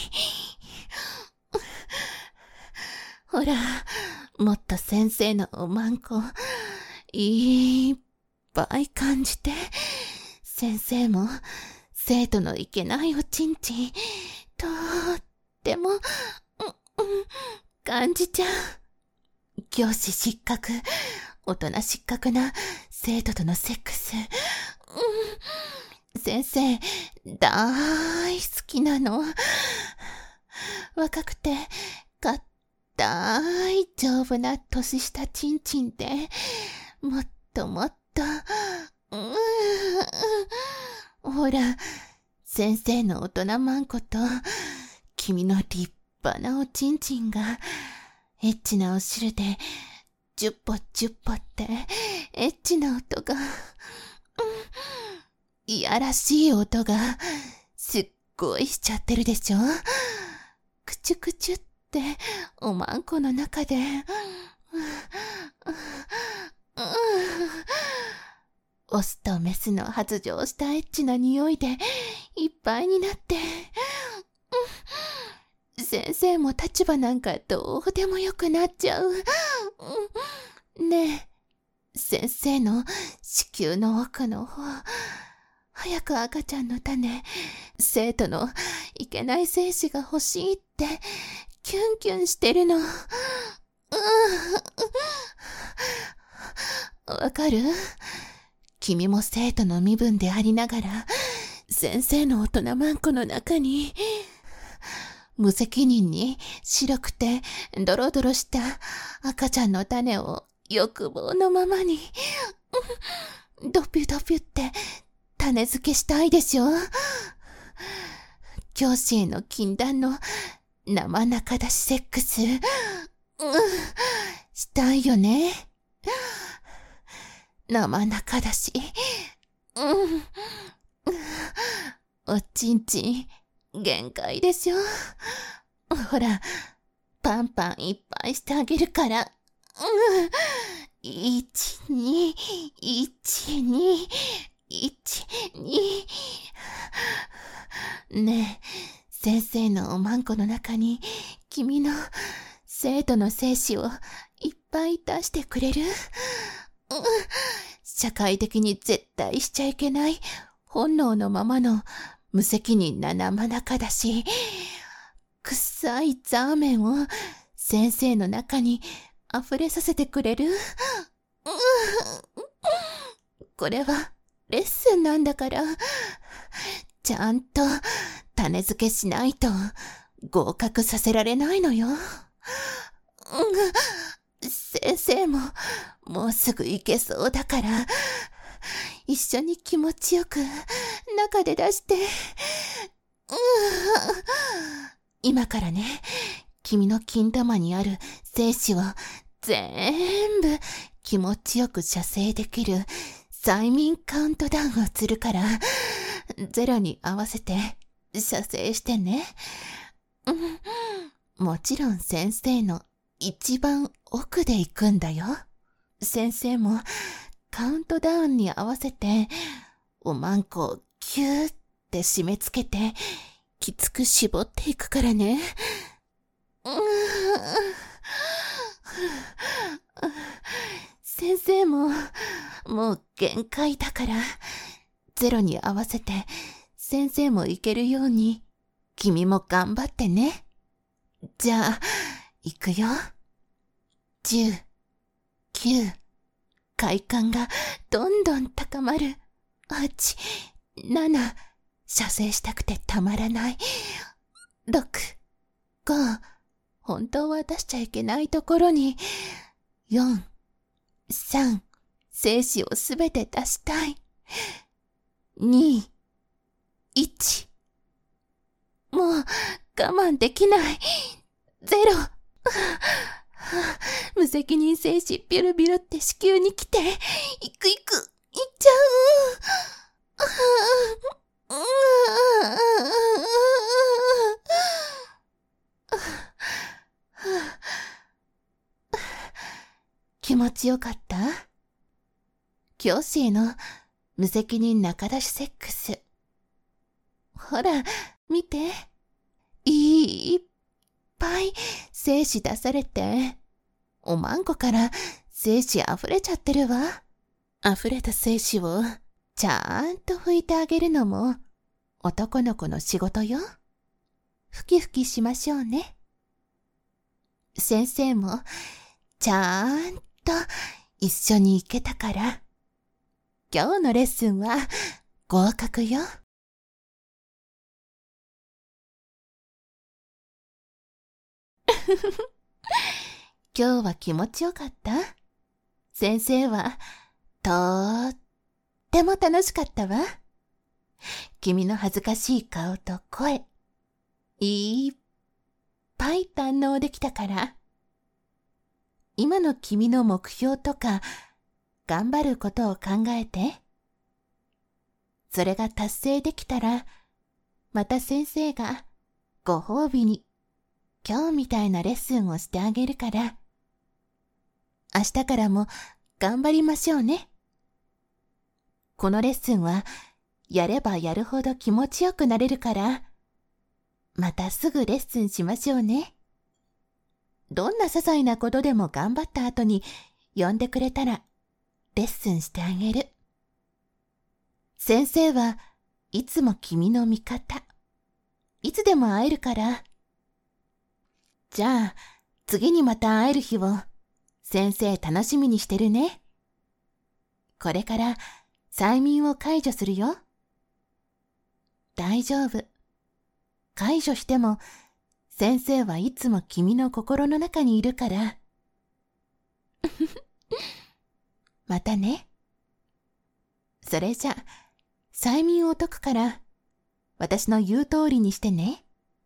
ほら、もっと先生のおまんこいっぱい感じて、先生も生徒のいけないおちんちん、とっても、感じちゃう。教師失格、大人失格な生徒とのセックス。先生、大好きなの。若くて、硬い丈夫な年下ちんちんで、もっともっと、ほら、先生の大人マンコと、君の立派なおちんちんが、エッチなお汁で、ジュッポジュッポって、エッチな音が、いやらしい音が、すっごいしちゃってるでしょ？くちゅくちゅって、おまんこの中で、オスとメスの発情したエッチな匂いでいっぱいになって、先生も立場なんかどうでもよくなっちゃう。ねえ、先生の子宮の奥の方、早く赤ちゃんの種、生徒のいけない精子が欲しいってキュンキュンしてるの。わかる？君も生徒の身分でありながら、先生の大人マンコの中に、無責任に白くてドロドロした赤ちゃんの種を欲望のままに、ドピュドピュって種付けしたいでしょ？教師への禁断の生中出しセックス、したいよね。生中出し、おちんちん、限界でしょ。ほら、パンパンいっぱいしてあげるから。1、2、1、2、1、2。ねえ、先生のおまんこの中に、君の生徒の精子をいっぱい出してくれる？社会的に絶対しちゃいけない本能のままの無責任な生中だし、臭いザーメンを先生の中に溢れさせてくれる？これはレッスンなんだから、ちゃんと種付けしないと合格させられないのよ。先生ももうすぐ行けそうだから、一緒に気持ちよく中で出して。今からね、君の金玉にある精子を全部気持ちよく射精できる催眠カウントダウンをするから、0に合わせて射精してね。もちろん先生の一番奥で行くんだよ。先生もカウントダウンに合わせておまんこをキューって締め付けてきつく絞っていくからね。先生ももう限界だから、0に合わせて先生もいけるように君も頑張ってね。じゃあ行くよ。10、9、快感がどんどん高まる。8、7、射精したくてたまらない。6、5、本当は出しちゃいけないところに。4、3、精子をすべて出したい。2、1、もう我慢できない。0。無責任精子ビュルビュルって子宮に来て、行っちゃう。気持ちよかった？教師への無責任中出しセックス。ほら、見て。いっぱい精子出されて、おまんこから精子溢れちゃってるわ。 溢れた精子をちゃんと拭いてあげるのも男の子の仕事よ。ふきふきしましょうね。先生もちゃんと一緒に行けたから、今日のレッスンは合格よ。今日は気持ちよかった？先生はとっても楽しかったわ。君の恥ずかしい顔と声、いっぱい堪能できたから。今の君の目標とか頑張ることを考えて。それが達成できたら、また先生がご褒美に今日みたいなレッスンをしてあげるから、明日からも頑張りましょうね。このレッスンはやればやるほど気持ちよくなれるから、またすぐレッスンしましょうね。どんな些細なことでも頑張った後に呼んでくれたらレッスンしてあげる。先生はいつも君の味方。いつでも会えるから。じゃあ次にまた会える日を先生楽しみにしてるね。これから催眠を解除するよ。大丈夫。解除しても先生はいつも君の心の中にいるから。またね。それじゃ、催眠を解くから、私の言う通りにしてね。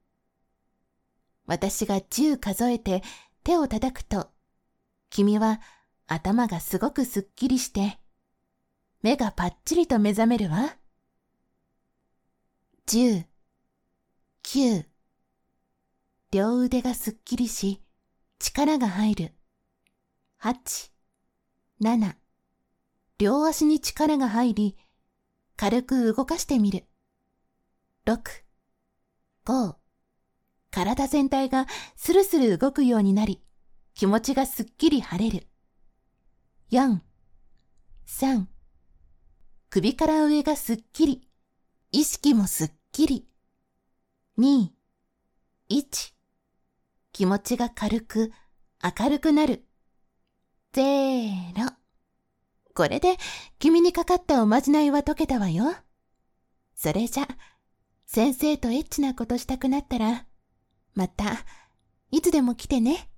私が10数えて手を叩くと、君は頭がすごくすっきりして、目がパッチリと目覚めるわ。10、9、両腕がすっきりし、力が入る。8、7、両足に力が入り、軽く動かしてみる。6、5、体全体がスルスル動くようになり、気持ちがすっきり晴れる。4、3、首から上がすっきり、意識もすっきり。2、1、気持ちが軽く、明るくなる。0。これで君にかかったおまじないは解けたわよ。それじゃ、先生とエッチなことしたくなったら、また、いつでも来てね。